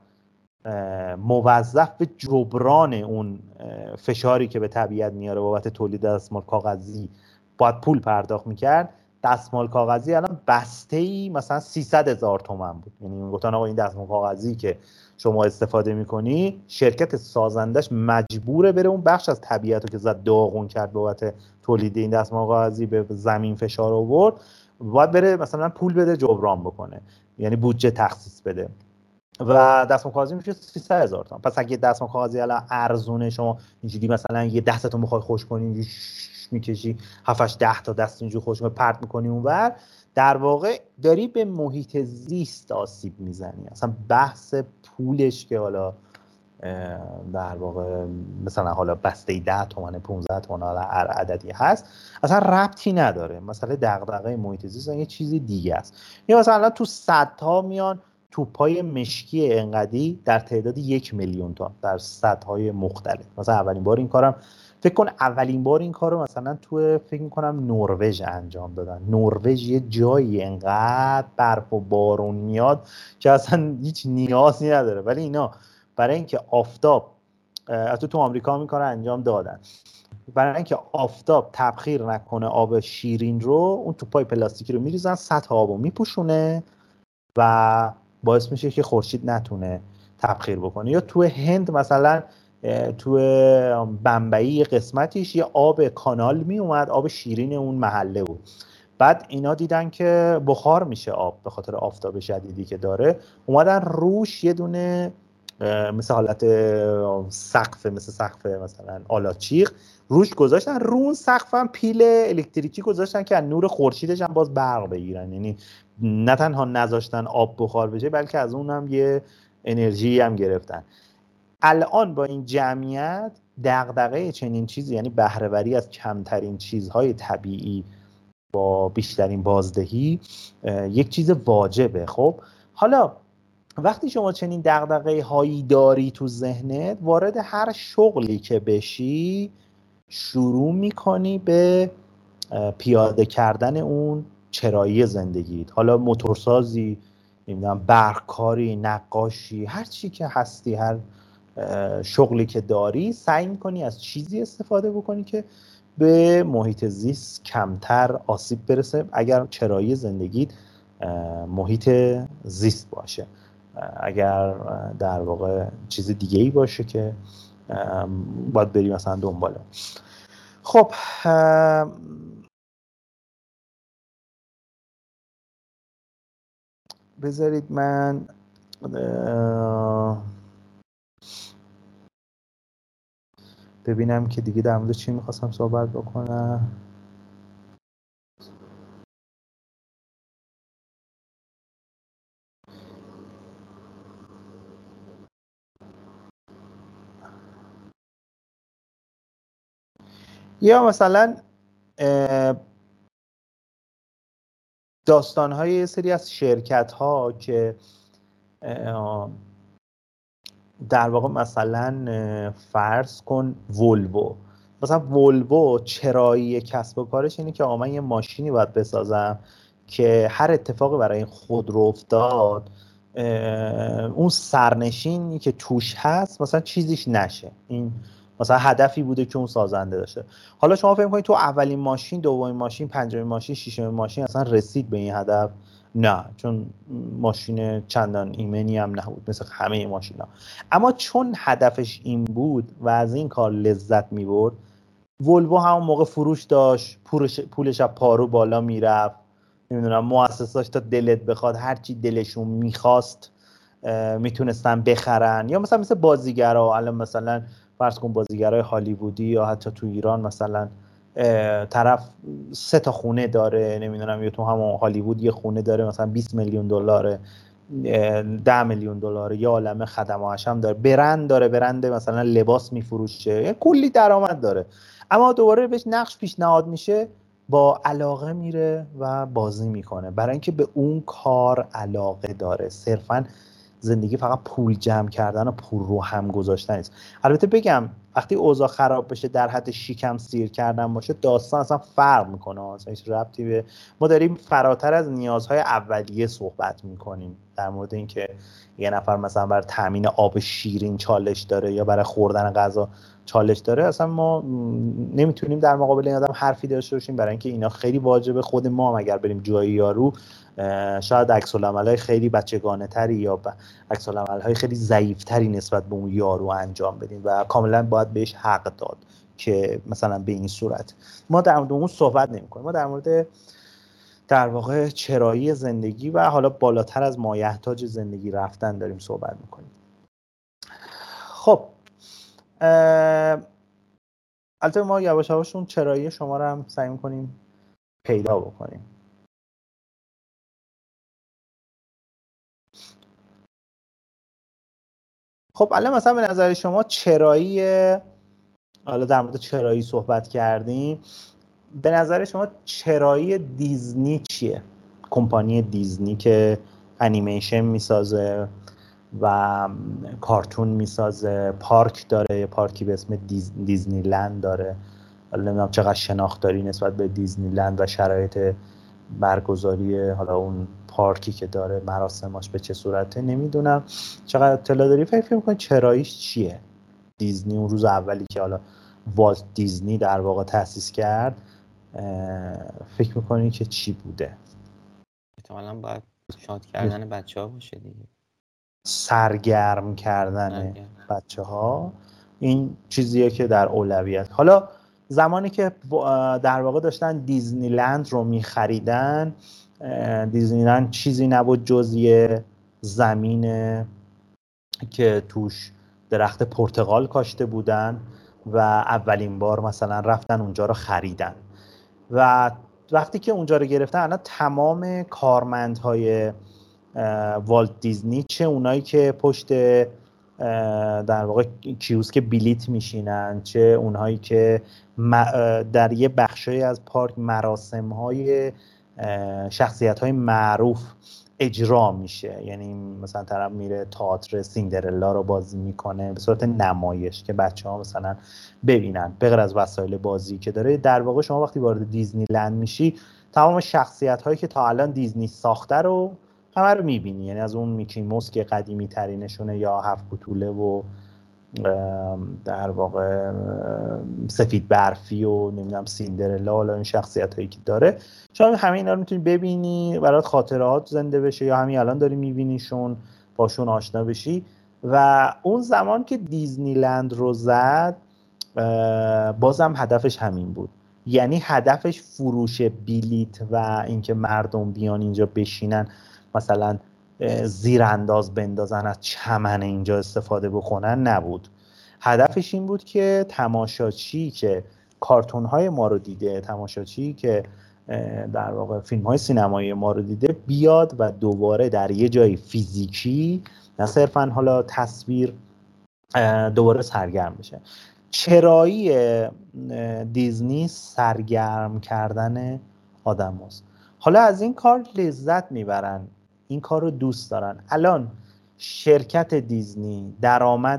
موظف به جبران اون فشاری که به طبیعت میاره بابت تولید دستمال کاغذی باید پول پرداخت میکرد، دستمال کاغذی الان بسته‌ای مثلا 300,000 تومان بود. یعنی گفتن آقا این دستمال کاغذی که شما استفاده میکنی، شرکت سازندش مجبوره بره اون بخش از طبیعت رو که زد داغون کرد بابت تولید این دستمال کاغذی، به زمین فشار آورد، باید بره مثلا پول بده جبران بکنه، یعنی بودجه تخصیص بده و دستمال کاغذی میشه 300,000 تومان. پس اگه دستمال کاغذی الان ارزونه، شما اینجوری مثلا یه دستتو میخوای خوش کنی، اینجوری میکشی 7 10 تا دست اینجوری خوش پرت میکنی اونور، در واقع داری به محیط زیست آسیب میزنی. اصلا بحث پولش که حالا در واقع مثلا حالا بسته 10 تومن 15 تومن حالا هر عددی هست، اصلا ربطی نداره. مثلا دغدغه محیط زیست یه چیزی دیگه است. یا مثلا تو صدها میان توپای مشکی انقدی در تعداد 1,000,000 تا در سطح‌های مختلف. مثلا اولین بار این کارو مثلا تو فکر می‌کنم نروژ انجام دادن. نروژ یه جایی انقدر برف و بارون میاد که اصلا هیچ نیازی نداره، ولی اینا برای اینکه آفتاب تو آمریکا این کارو انجام دادن، برای اینکه آفتاب تبخیر نکنه آب شیرین رو، اون توپای پلاستیکی رو میریزن، سطح آبو میپوشونه و باعث میشه که خورشید نتونه تبخیر بکنه. یا تو هند مثلا تو بمبئی قسمتیش یه آب کانال می اومد، آب شیرین اون محله بود، بعد اینا دیدن که بخار میشه آب به خاطر آفتاب شدیدی که داره، اومدن روش یه دونه مثل حالت سقف، مثل سقف مثلا آلاچیق روش گذاشتن، رو اون سقف هم پیل الکتریکی گذاشتن که از نور خورشیدش هم باز برق بگیرن. یعنی نه تنها نذاشتن آب بخار بشه، بلکه از اون هم یه انرژی هم گرفتن. الان با این جمعیت دغدغه چنین چیزی، یعنی بهره‌وری از کمترین چیزهای طبیعی با بیشترین بازدهی، یک چیز واجبه. خب حالا وقتی شما چنین دغدغه هایی داری تو ذهنت، وارد هر شغلی که بشی شروع میکنی به پیاده کردن اون چرایی زندگیت. حالا موتورسازی، نمیدونم برقکاری، نقاشی، هر چی که هستی، هر شغلی که داری، سعی میکنی از چیزی استفاده بکنی که به محیط زیست کمتر آسیب برسه اگر چرایی زندگیت محیط زیست باشه. اگر در واقع چیز دیگه ای باشه که باید بریم مثلا دنباله. خب بذارید من ببینم که دیگه در مورد چی میخواستم صحبت بکنم. یا مثلا داستان‌های یه سری از شرکت‌ها که در واقع مثلا فرض کن ولوو، مثلا ولوو چرایی کسب و کارش اینه که آقا من یه ماشینی باید بسازم که هر اتفاقی برای این خودرو افتاد اون سرنشینی که توش هست مثلا چیزیش نشه. این مثلا هدفی بوده که اون سازنده داشته. حالا شما فکر کنید تو اولین ماشین، دومین ماشین، پنجمین ماشین، ششمین ماشین اصلا رسید به این هدف؟ نه، چون ماشین چندان ایمنی هم نبود مثل همه ماشینا. اما چون هدفش این بود و از این کار لذت می‌برد، ولوو همون موقع فروش داشت، پولش از پارو بالا میرفت، نمیدونم مؤسساش تا دلت بخواد هر چی دلشون میخواست میتونستن بخرن. یا مثل بازیگرا، الان مثلا فرض کن بازیگرای هالیوودی یا حتی تو ایران مثلا طرف 3 تا خونه داره، نمیدونم، یا تو همون هالیوود یه خونه داره مثلا 20 میلیون دلاره، 10 میلیون دلاره، یا عالمه خدماتش هم داره، برند مثلا لباس میفروشه، کلی درآمد داره. اما دوباره بهش نقش پیشنهاد میشه، با علاقه میره و بازی میکنه، برای اینکه به اون کار علاقه داره. صرفاً زندگی فقط پول جمع کردن و پول رو هم گذاشتن نیست. البته بگم وقتی اوضاع خراب بشه در حد شیکم سیر کردن باشه، داستان اصلا فرق میکنه، اصلا هیچ ربطی به ما داریم فراتر از نیازهای اولیه صحبت میکنیم. در مورد اینکه یه نفر مثلا برای تامین آب شیرین چالش داره یا برای خوردن غذا چالش داره، اصلا ما نمیتونیم در مقابل این آدم حرفی داشته باشیم، برای اینکه اینا خیلی واجبه. خود ما هم اگر بریم جای یارو شاید عکس‌العمل‌های خیلی بچگانه تری یا عکس‌العمل‌های خیلی ضعیف‌تری نسبت به اون یارو انجام بدیم و کاملا باید بهش حق داد که مثلا به این صورت. ما در مورد اون صحبت نمی‌کنیم، ما در مورد در واقع چرایی زندگی و حالا بالاتر از مایحتاج زندگی رفتن داریم صحبت می‌کنیم. خب البته ما یواش یواش اون چرایی شما رو هم سعی می‌کنیم پیدا بکنیم. خب الان مثلا به نظر شما چرایی، حالا در مورد چرایی صحبت کردیم، به نظر شما چرایی دیزنی چیه؟ کمپانی دیزنی که انیمیشن میسازه و کارتون میسازه، پارک داره، یه پارکی به اسم دیزنی لند داره. حالا نمیدونم چقدر شناخت داری نسبت به دیزنی لند و شرایط برگزاری حالا اون پارکی که داره، مراسماش به چه صورته، نمیدونم چقدر اطلاع داری. فکر می‌کنی چراییش چیه؟ دیزنی اون روز اولی که حالا والت دیزنی در واقع تأسیس کرد، فکر می‌کنی که چی بوده؟ احتمالاً باید شاد کردن بچه‌ها باشه دیگه، سرگرم کردن بچه‌ها. این چیزیه که در اولویت. حالا زمانی که در واقع داشتن دیزنی لند رو می‌خریدن، دیزنی لند چیزی نبود جز یه زمین که توش درخت پرتقال کاشته بودن و اولین بار مثلا رفتن اونجا رو خریدن و وقتی که اونجا رو گرفتن، الان تمام کارمندهای والت دیزنی، چه اونایی که پشت در واقع کیوسک بلیت میشینن، چه اونهایی که در یه بخشی از پارک مراسم‌های شخصیت‌های معروف اجرا میشه. یعنی مثلا طرف میره تئاتر سیندرلا رو بازی میکنه به صورت نمایش که بچه‌ها مثلا ببینن، به غیر از وسایل بازی که داره. در واقع شما وقتی وارد دیزنی لند میشی تمام شخصیت‌هایی که تا الان دیزنی ساخته رو همه رو میبینی. یعنی از اون میکی موس که قدیمی ترینشونه، یا هفت کوتوله و در واقع سفید برفی و نمیدونم سیندرلا، حالا این شخصیت هایی که داره شما همه اینا رو میتونی ببینی، برات خاطرات زنده بشه، یا همین الان داری میبینیشون باشون آشنا بشی. و اون زمان که دیزنی لند رو زد بازم هدفش همین بود. یعنی هدفش فروش بلیت و اینکه مردم بیان اینجا بشینن، مثلا زیرانداز بندازن از چمن اینجا استفاده بکنن نبود. هدفش این بود که تماشاچی که کارتون‌های ما رو دیده، تماشاچی که در واقع فیلم‌های سینمایی ما رو دیده، بیاد و دوباره در یه جای فیزیکی، نه صرفاً حالا تصویر، دوباره سرگرم بشه. چرایی دیزنی سرگرم کردن آدم هست. حالا از این کار لذت میبرن، این کار رو دوست دارن. الان شرکت دیزنی، درآمد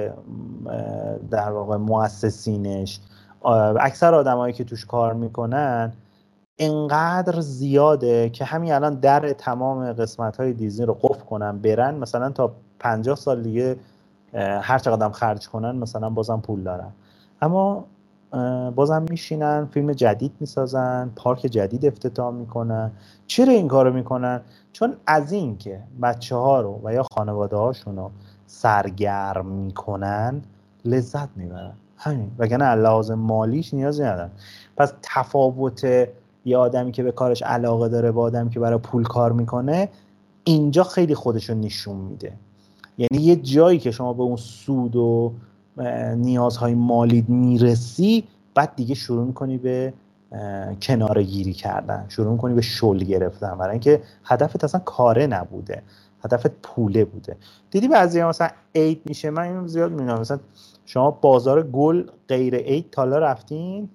در واقع مؤسسینش، اکثر آدمایی که توش کار میکنن اینقدر زیاده که همین الان در تمام قسمت‌های دیزنی رو قفل کنن برن، مثلا تا 50 سال دیگه هر چقدر خرج کنن مثلا بازم پول دارن، اما بازم میشینن فیلم جدید میسازن، پارک جدید افتتاح میکنن. چرا این کارو میکنن؟ چون از این که بچه ها رو و یا خانواده هاشون رو سرگرم میکنن لذت میبرن، همین. وگرنه لحاظ مالیش نیازی ندارن. پس تفاوت یه آدمی که به کارش علاقه داره با آدمی که برای پول کار میکنه اینجا خیلی خودشو نشون میده. یعنی یه جایی که شما به اون سود و نیازهای مالی میرسی، بعد دیگه شروع میکنی به کناره گیری کردن، شروع میکنی به شل گرفتن، برای اینکه هدفت اصلا کاره نبوده، هدفت پوله بوده. دیدی بعضیا مثلا عید میشه، من اینو زیاد میبینم، مثلا شما بازار گل غیر عید تالا رفتین؟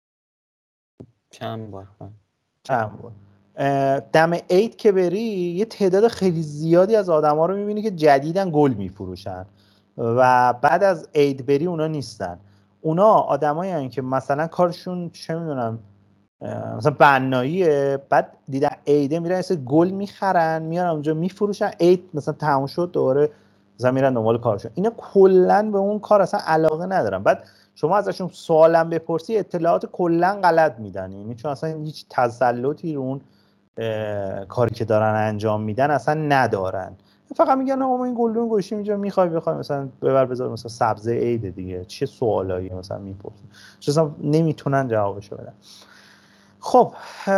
چند بار چند بار. دم عید که بری یه تعداد خیلی زیادی از آدما رو میبینی که جدیدن گل میفروشن و بعد از عید بری اونا نیستن. اونا آدمایی هستن که مثلا کارشون چه میدونم مثلا بناییه، بعد دیدن عیده میرن مثلا گل میخرن میارن اونجا میفروشن، عید مثلا تموم شد دوباره مثلا میرن دنبال کارشون. اینا کلا به اون کار اصلا علاقه ندارن. بعد شما ازشون سوالم بپرسی اطلاعات کلا غلط میدن، یعنی چون اصلا هیچ تسلطی رو اون کاری که دارن انجام میدن اصلا ندارن. فقط میگن آقا ما این گلدون گوشیم اینجا میخوای بخوای مثلا ببر بذار مثلا سبزه عید دیگه، چه سوالایی مثلا میپرسن، اصلا نمیتونن جوابشو بدن. خب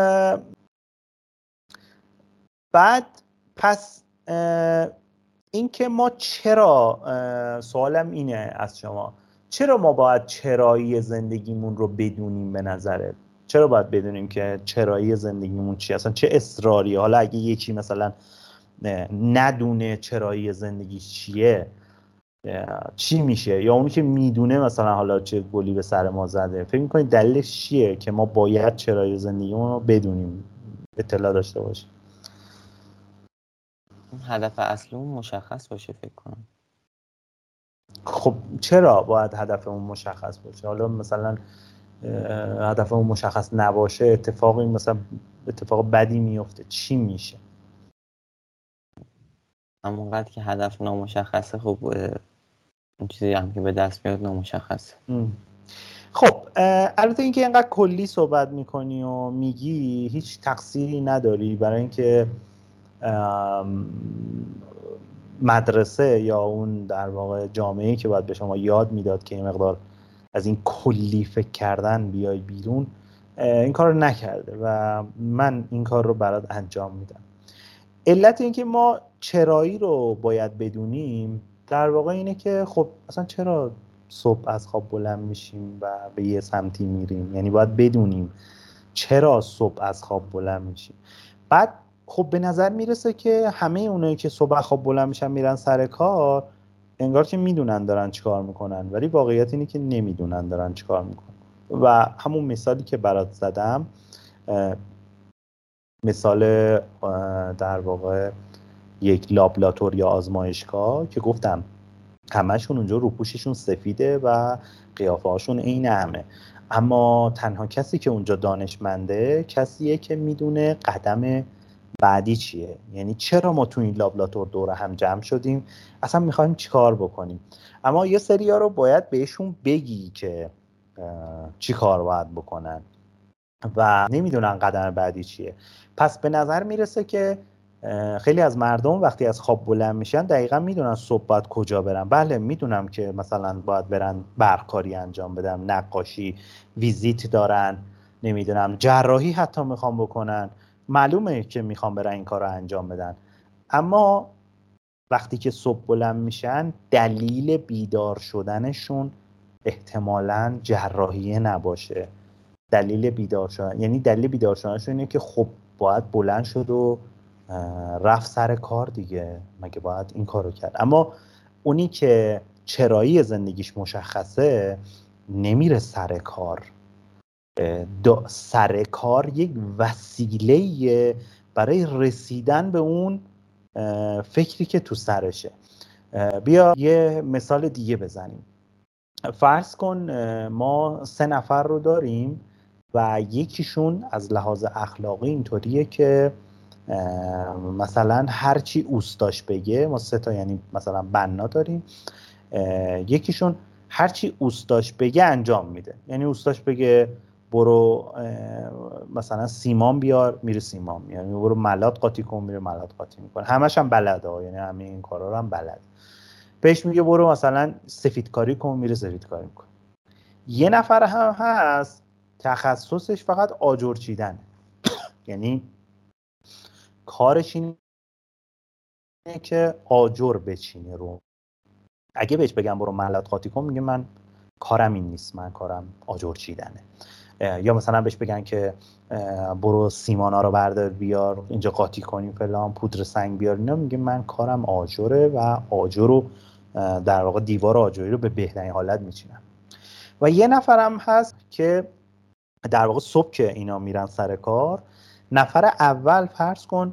بعد پس این که ما چرا، سوالم اینه از شما، چرا ما باید چرایی زندگیمون رو بدونیم؟ به نظرت چرا باید بدونیم که چرایی زندگیمون چیه؟ اصلا چه اصراری؟ حالا اگه یکی مثلا ندونه چرایی زندگیش چیه چی میشه؟ یا اونی که میدونه مثلا حالا چه گلی به سر ما زده، فکر میکنید دلیلش چیه که ما باید چرایی زندگیمون رو بدونیم، اطلاع داشته باشیم؟ هدف اصلیمون مشخص باشه فکر کنم. خب چرا باید هدفمون مشخص باشه؟ حالا مثلا هدفمون مشخص نباشه اتفاقی مثلا اتفاق بدی میفته، چی میشه؟ همونقدر که هدف نامشخصه، خب اون چیزی هم که به دست میاد نامشخصه. خب البته اینکه اینقدر کلی صحبت میکنی و میگی هیچ تقصیری نداری، برای اینکه مدرسه یا اون در واقع جامعه‌ای که باید به شما یاد میداد که این مقدار از این کلی فکر کردن بیای بیرون، این کار رو نکرده و من این کار رو برات انجام میدم. علت این که ما چرایی رو باید بدونیم در واقع اینه که خب اصلا چرا صبح از خواب بلند میشیم و به یه سمتی میریم، یعنی باید بدونیم چرا صبح از خواب بلند میشیم. بعد خب به نظر میرسه که همه اونایی که صبح خواب بلند میشن میرن سر کار انگار که میدونن دارن چیکار میکنن، ولی واقعیت اینه که نمیدونن دارن چیکار میکنن. و همون مثالی که برات زدم، مثال در واقع یک لابراتوار یا آزمایشگاه که گفتم همشون اونجا روپوششون سفیده و قیافه هاشون عین همه، اما تنها کسی که اونجا دانشمنده کسیه که میدونه قدم بعدی چیه. یعنی چرا ما تو این لابراتوار دور هم جمع شدیم، اصلا میخوایم چیکار بکنیم. اما یه سریا رو باید بهشون بگی که چی کار باید بکنن و نمیدونن قدم بعدی چیه. پس به نظر میرسه که خیلی از مردم وقتی از خواب بلند میشن دقیقا میدونن صبح باید کجا برن. بله میدونم که مثلا باید برن برقکاری انجام بدن، نقاشی، ویزیت دارن، نمیدونم جراحی حتی میخوام بکنن، معلومه که میخوام برن این کار رو انجام بدن. اما وقتی که صبح بلند میشن دلیل بیدار شدنشون احتمالاً جراحی نباشه. دلیل بیدار شدن، یعنی دلیل بیدار شدنشون اینه که خب باید بلند شد و رفت سر کار دیگه، مگه باید این کارو کرد. اما اونی که چرایی زندگیش مشخصه نمیره سر کار. سر کار یک وسیله برای رسیدن به اون فکری که تو سرشه. بیا یه مثال دیگه بزنیم. فرض کن ما 3 نفر رو داریم و یکیشون از لحاظ اخلاقی اینطوریه که مثلا هرچی اوستاش بگه، ما 3 تا یعنی مثلا بنا داریم، یکیشون هرچی اوستاش بگه انجام میده. یعنی اوستاش بگه برو مثلا سیمان بیار، میره سیمان میاره، یعنی برو ملات قاطی کن، میره ملات قاطی میکنه. همش هم بلده ها، یعنی همه این کارا رو هم بلد. بهش میگه برو مثلا سفیدکاری کن، میره سفیدکاری میکنه. یه نفر هم هست تخصصش فقط آجر چیدنه، یعنی کارش اینه که آجر بچینه رو. اگه بهش بگم برو ملات قاطی کن میگه من کارم این نیست، من کارم آجر چیدنه. یا مثلا بهش بگن که برو سیمانا رو بردار بیار اینجا قاطی کنیم فلان، پودر سنگ بیار، اینا میگه من کارم آجره و آجر رو در واقع دیوار آجری رو به بهترین حالت میچینم. و یه نفرم هست که در واقع صبح که اینا میرن سر کار، نفر اول فرض کن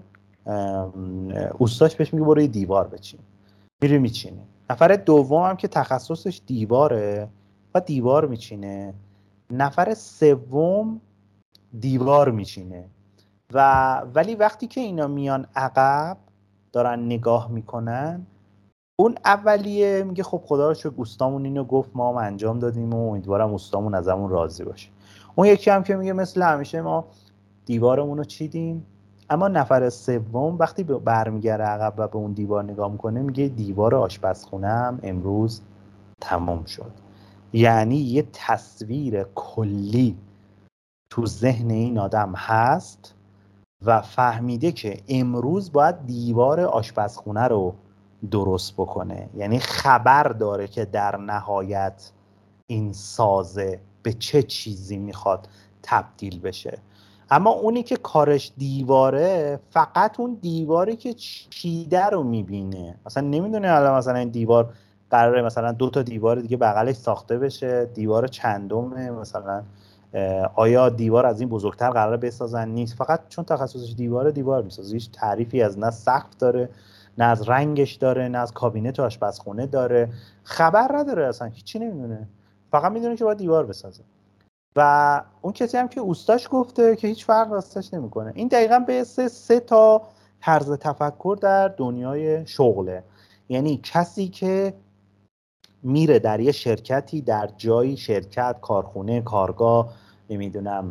اوستاش بهش میگه برو یه دیوار بچین، میره میچینه. نفر دوم هم که تخصصش دیواره و دیوار میچینه. نفر سوم دیوار میچینه. ولی وقتی که اینا میان عقب دارن نگاه میکنن، اون اولیه میگه خب خدا رو شکر اوستامون اینو گفت، ما هم انجام دادیم و امیدوارم اوستامون ازمون راضی باشه. اون یکی هم که میگه مثل همیشه ما دیوارمون رو چیدیم. اما نفر سوم وقتی برمیگره عقب و به اون دیوار نگاه میکنه میگه دیوار آشپزخونه‌ام امروز تمام شد. یعنی یه تصویر کلی تو ذهن این آدم هست و فهمیده که امروز باید دیوار آشپزخونه رو درست بکنه. یعنی خبر داره که در نهایت این سازه به چه چیزی میخواد تبدیل بشه. اما اونی که کارش دیواره فقط اون دیواری که چیده رو میبینه، مثلا نمیدونه الان مثلا این دیوار قراره مثلا 2 تا دیوار دیگه بغلش ساخته بشه، دیوار چندمه، مثلا آیا دیوار از این بزرگتر قراره بسازن، نیست. فقط چون تخصصش دیوار میسازه. هیچ تعریفی از نه سقف داره، نه از رنگش داره، نه از کابینت آشپزخونه داره، خبر نداره، اصلا هیچی نمیدونه، فقط میدونه که باید دیوار بسازه. و اون کسی هم که اوستاش گفته که هیچ فرق راستش نمیکنه. این دقیقاً به 3 تا طرز تفکر در دنیای شغله. یعنی کسی که میره در یه شرکتی، در جایی، شرکت، کارخونه، کارگاه، نمیدونم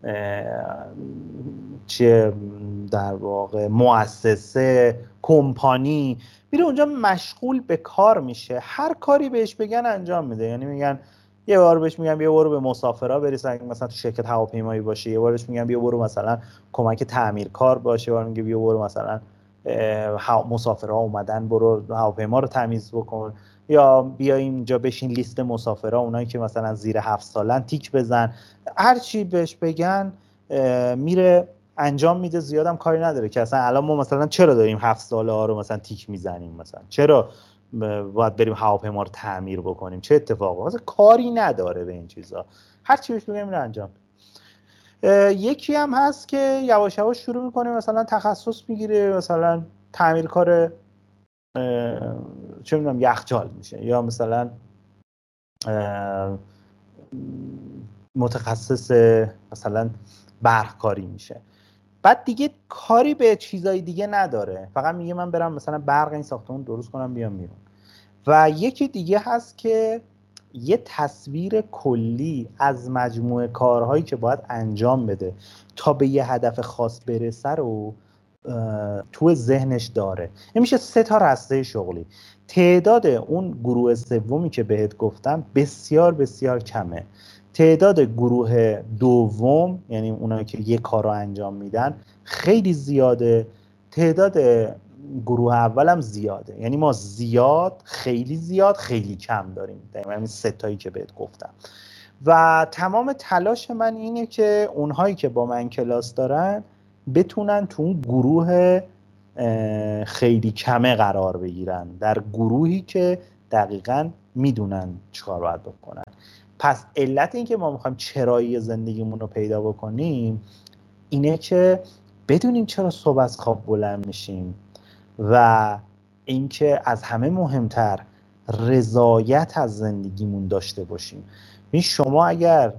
چه در واقع مؤسسه، کمپانی، میره اونجا مشغول به کار میشه، هر کاری بهش بگن انجام میده. یعنی میگن یه بار بهش میگن بیا برو به مسافرها برس، مثلا تو شرکت هواپیمایی باشه، یه بارش میگن بیا برو مثلا کمک تعمیرکار باشه، یه بار میگه بیا برو مثلا مسافرها اومدن برو هواپیما رو تمیز بکن، یا بیا اینجا بشین لیست مسافرها اونایی که مثلا زیر 7 سالن تیک بزن. هر چی بهش بگن میره انجام میده، زیادم کاری نداره که اصلا الان ما مثلا چرا داریم 7 ساله ها رو مثلا تیک میزنیم، مثلا چرا باید بریم هواپیما رو تعمیر بکنیم، چه اتفاقی اصلا کاری نداره به این چیزا، هر چی بهش بگیم اینو انجام. یکی هم هست که یواش یواش شروع میکنه مثلا تخصص میگیره، مثلا تعمیرکار چه میدونم یخچال میشه، یا مثلا متخصص مثلا برقکاری میشه، بعد دیگه کاری به چیزای دیگه نداره، فقط میگه من برم مثلا برق این ساختمون درست کنم بیام بیرون. و یکی دیگه هست که یه تصویر کلی از مجموعه کارهایی که باید انجام بده تا به یه هدف خاص برسه رو تو ذهنش داره. این میشه 3 تا رسته شغلی. تعداد اون گروه سومی که بهت گفتم بسیار بسیار کمه. تعداد گروه دوم، یعنی اونایی که یه کار رو انجام میدن، خیلی زیاده. تعداد گروه اول هم زیاده، یعنی ما زیاد، خیلی زیاد، خیلی کم داریم، دقیقاً همین 3 تایی که بهت گفتم. و تمام تلاش من اینه که اونهایی که با من کلاس دارن بتونن تو اون گروه خیلی کمه قرار بگیرن، در گروهی که دقیقاً میدونن چیکار باید بکنن. پس علت این که ما میخوایم چرایی زندگیمون رو پیدا بکنیم اینه که بدونیم چرا صبح از خواب بلند میشیم، و اینکه از همه مهمتر رضایت از زندگیمون داشته باشیم. این شما اگر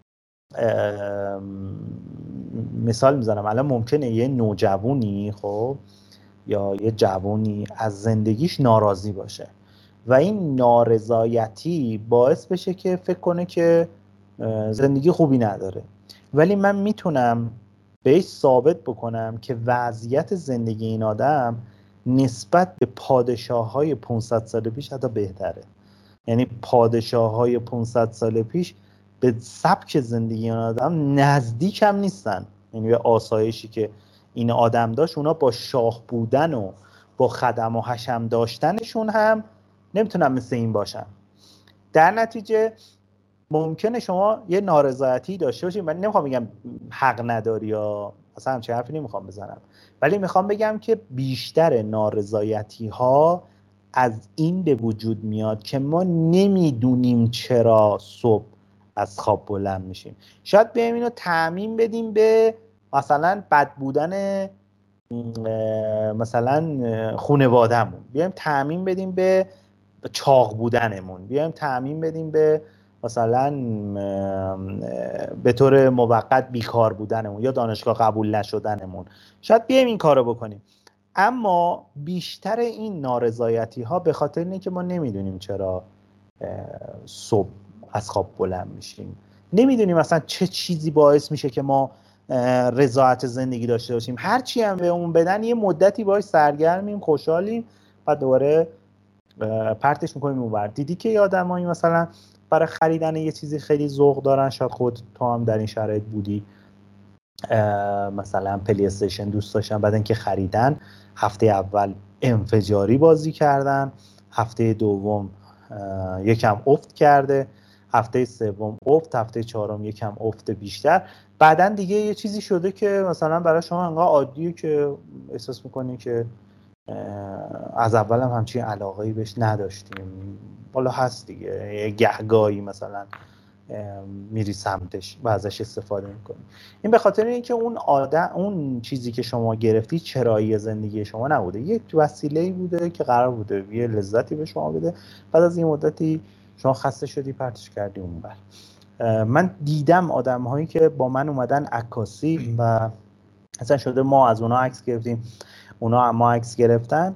مثال میزنم، الان ممکنه یه نوجوانی خب یا یه جوانی از زندگیش ناراضی باشه و این نارضایتی باعث بشه که فکر کنه که زندگی خوبی نداره، ولی من میتونم بهش ثابت بکنم که وضعیت زندگی این آدم نسبت به پادشاه‌های 500 سال پیش حتی بهتره. یعنی پادشاه‌های 500 سال پیش به سبک زندگی این آدم نزدیک هم نیستن، یعنی به آسایشی که این آدم داشت اونا با شاه بودن و با خدم و حشم داشتنشون هم نمیتونن مثل این باشن. در نتیجه ممکنه شما یه نارضایتی داشته باشید، من نمیخوام بگم حق نداری یا اصلا همچین حرفی نمیخوام بزنم، ولی میخوام بگم که بیشتر نارضایتی ها از این به وجود میاد که ما نمیدونیم چرا صبح از خواب بلند میشیم. شاید بیایم اینو تعمیم بدیم به مثلا بد بودن مثلا خانواده‌مون، بیایم تعمیم بدیم به چاق بودنمون، بیایم تعمیم بدیم به مثلا به طور موقت بیکار بودنمون یا دانشگاه قبول نشدنمون، شاید بیایم این کارو بکنیم. اما بیشتر این نارضایتی ها به خاطر اینه که ما نمیدونیم چرا صبح از خواب بلند میشیم، نمیدونیم مثلا چه چیزی باعث میشه که ما رضایت زندگی داشته باشیم. هرچی هم به اون بدن یه مدتی باهاش سرگرمیم، خوشحالیم، بعد دوباره پرتش میکنیم اونور. دیدی که یه آدمایی مثلا برای خریدن یه چیزی خیلی ذوق دارن، شاید خود تو هم در این شرایط بودی، مثلا پلی استیشن دوست داشتن، بعد اینکه خریدن هفته اول انفجاری بازی کردن، هفته دوم یکم افت کرده، هفته سوم افت، هفته چهارم یکم افت بیشتر، بعدن دیگه یه چیزی شده که مثلا برای شما انقدر عادیه که احساس میکنی که از اول هم همچین علاقه‌ای بهش نداشتیم، حالا هست دیگه، یه گهگاهی مثلا میری سمتش و ازش استفاده میکنی. این به خاطر اینکه اون چیزی که شما گرفتی چرایی زندگی شما نبوده، یک وسیله‌ای بوده که قرار بوده یه لذتی به شما بده، بعد از این مدتی شما خسته شدی پرتش کردی اونور. من دیدم آدم‌هایی که با من اومدن عکاسی و اصلا شده ما از اونا عکس گرفتیم، اونا ما عکس گرفتن،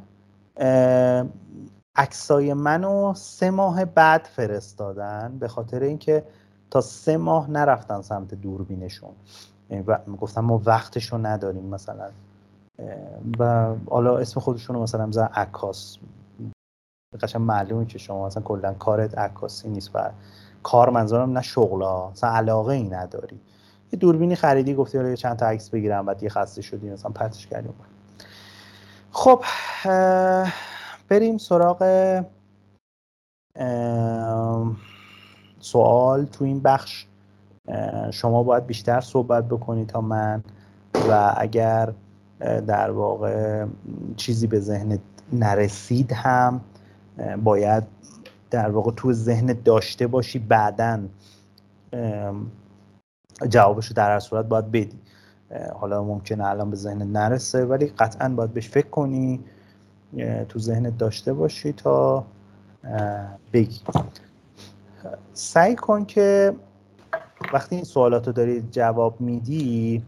عکسای منو 3 ماه بعد فرستادن به خاطر اینکه تا 3 ماه نرفتن سمت دوربینشون و گفتم ما وقتشو نداریم مثلا، و حالا اسم خودشون رو مثلا بزن عکاس، قشنگ معلومه که شما مثلا کلا کارت عکاسی نیست و کار منظورم نه شغلا، مثلا علاقه ای نداری، یه دوربینی خریدی گفتی حالا چند تا عکس بگیرم، بعد یه خسته شدی مثلا پرتش کردیم. خب بریم سراغ سوال. تو این بخش شما باید بیشتر صحبت بکنید تا من، و اگر در واقع چیزی به ذهنت نرسید هم باید در واقع تو ذهنت داشته باشی، بعدن جوابشو در هر صورت باید بدی. حالا ممکنه الان به ذهنت نرسه ولی قطعا باید بهش فکر کنی، تو ذهنت داشته باشی تا بگی. سعی کن که وقتی این سوالاتو داری جواب میدی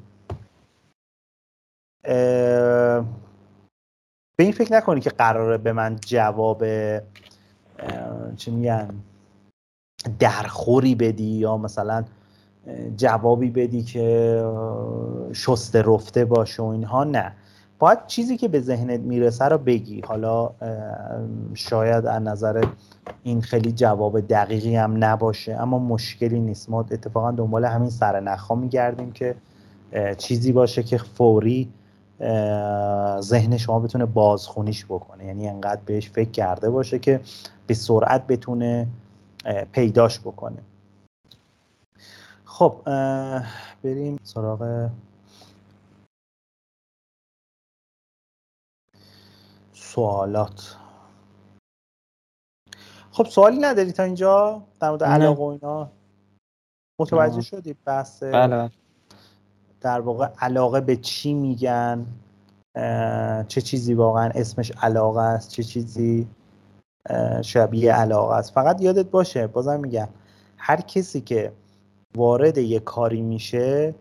به این فکر نکنی که قراره به من جواب چی میگن درخوری بدی یا مثلا جوابی بدی که شسته رفته باشه و اینها. نه، باید چیزی که به ذهنت میرسه رو بگی. حالا شاید از نظر این خیلی جواب دقیقی هم نباشه اما مشکلی نیست، ما اتفاقا دنبال همین سرنخ‌ها میگردیم که چیزی باشه که فوری ذهن شما بتونه بازخونیش بکنه، یعنی انقدر بهش فکر کرده باشه که به سرعت بتونه پیداش بکنه. خب بریم سراغ سوالات. خب سوالی نداری تا اینجا در مورد علاقه و اینا؟ متوجه شدی بحث بله. در واقع علاقه به چی میگن، چه چیزی واقعا اسمش علاقه است، چه چیزی شبیه علاقه است. فقط یادت باشه، بازم میگم، هر کسی که وارد یه کاری میشه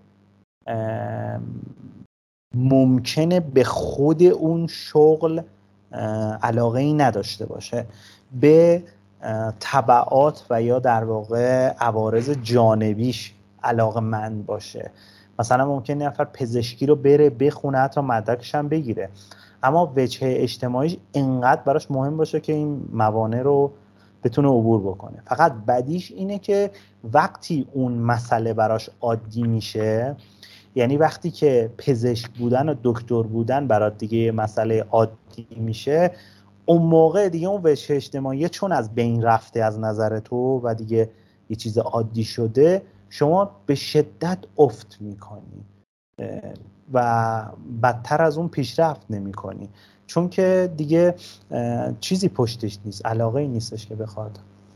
ممکنه به خود اون شغل علاقه ای نداشته باشه، به تبعات و یا در واقع عوارض جانبیش علاقه‌مند باشه. مثلا ممکنه نفر پزشکی رو بره بخونه، حتی مدرکش هم بگیره، اما وجه اجتماعیش اینقدر براش مهم باشه که این موانع رو بتونه عبور بکنه. فقط بدیش اینه که وقتی اون مسئله براش عادی میشه، یعنی وقتی که پزشک بودن و دکتر بودن برات دیگه مسئله عادی میشه، اون موقع دیگه اون وجه اجتماعی چون از بین رفته از نظر تو و دیگه یه چیز عادی شده، شما به شدت افت میکنی و بدتر از اون پیشرفت نمیکنی، چون که دیگه چیزی پشتش نیست، علاقه ای نیستش که بخواد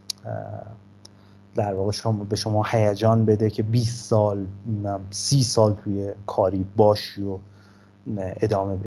در واقع به شما هیجان بده که 20 سال 30 سال توی کاری باشی و ادامه بدی.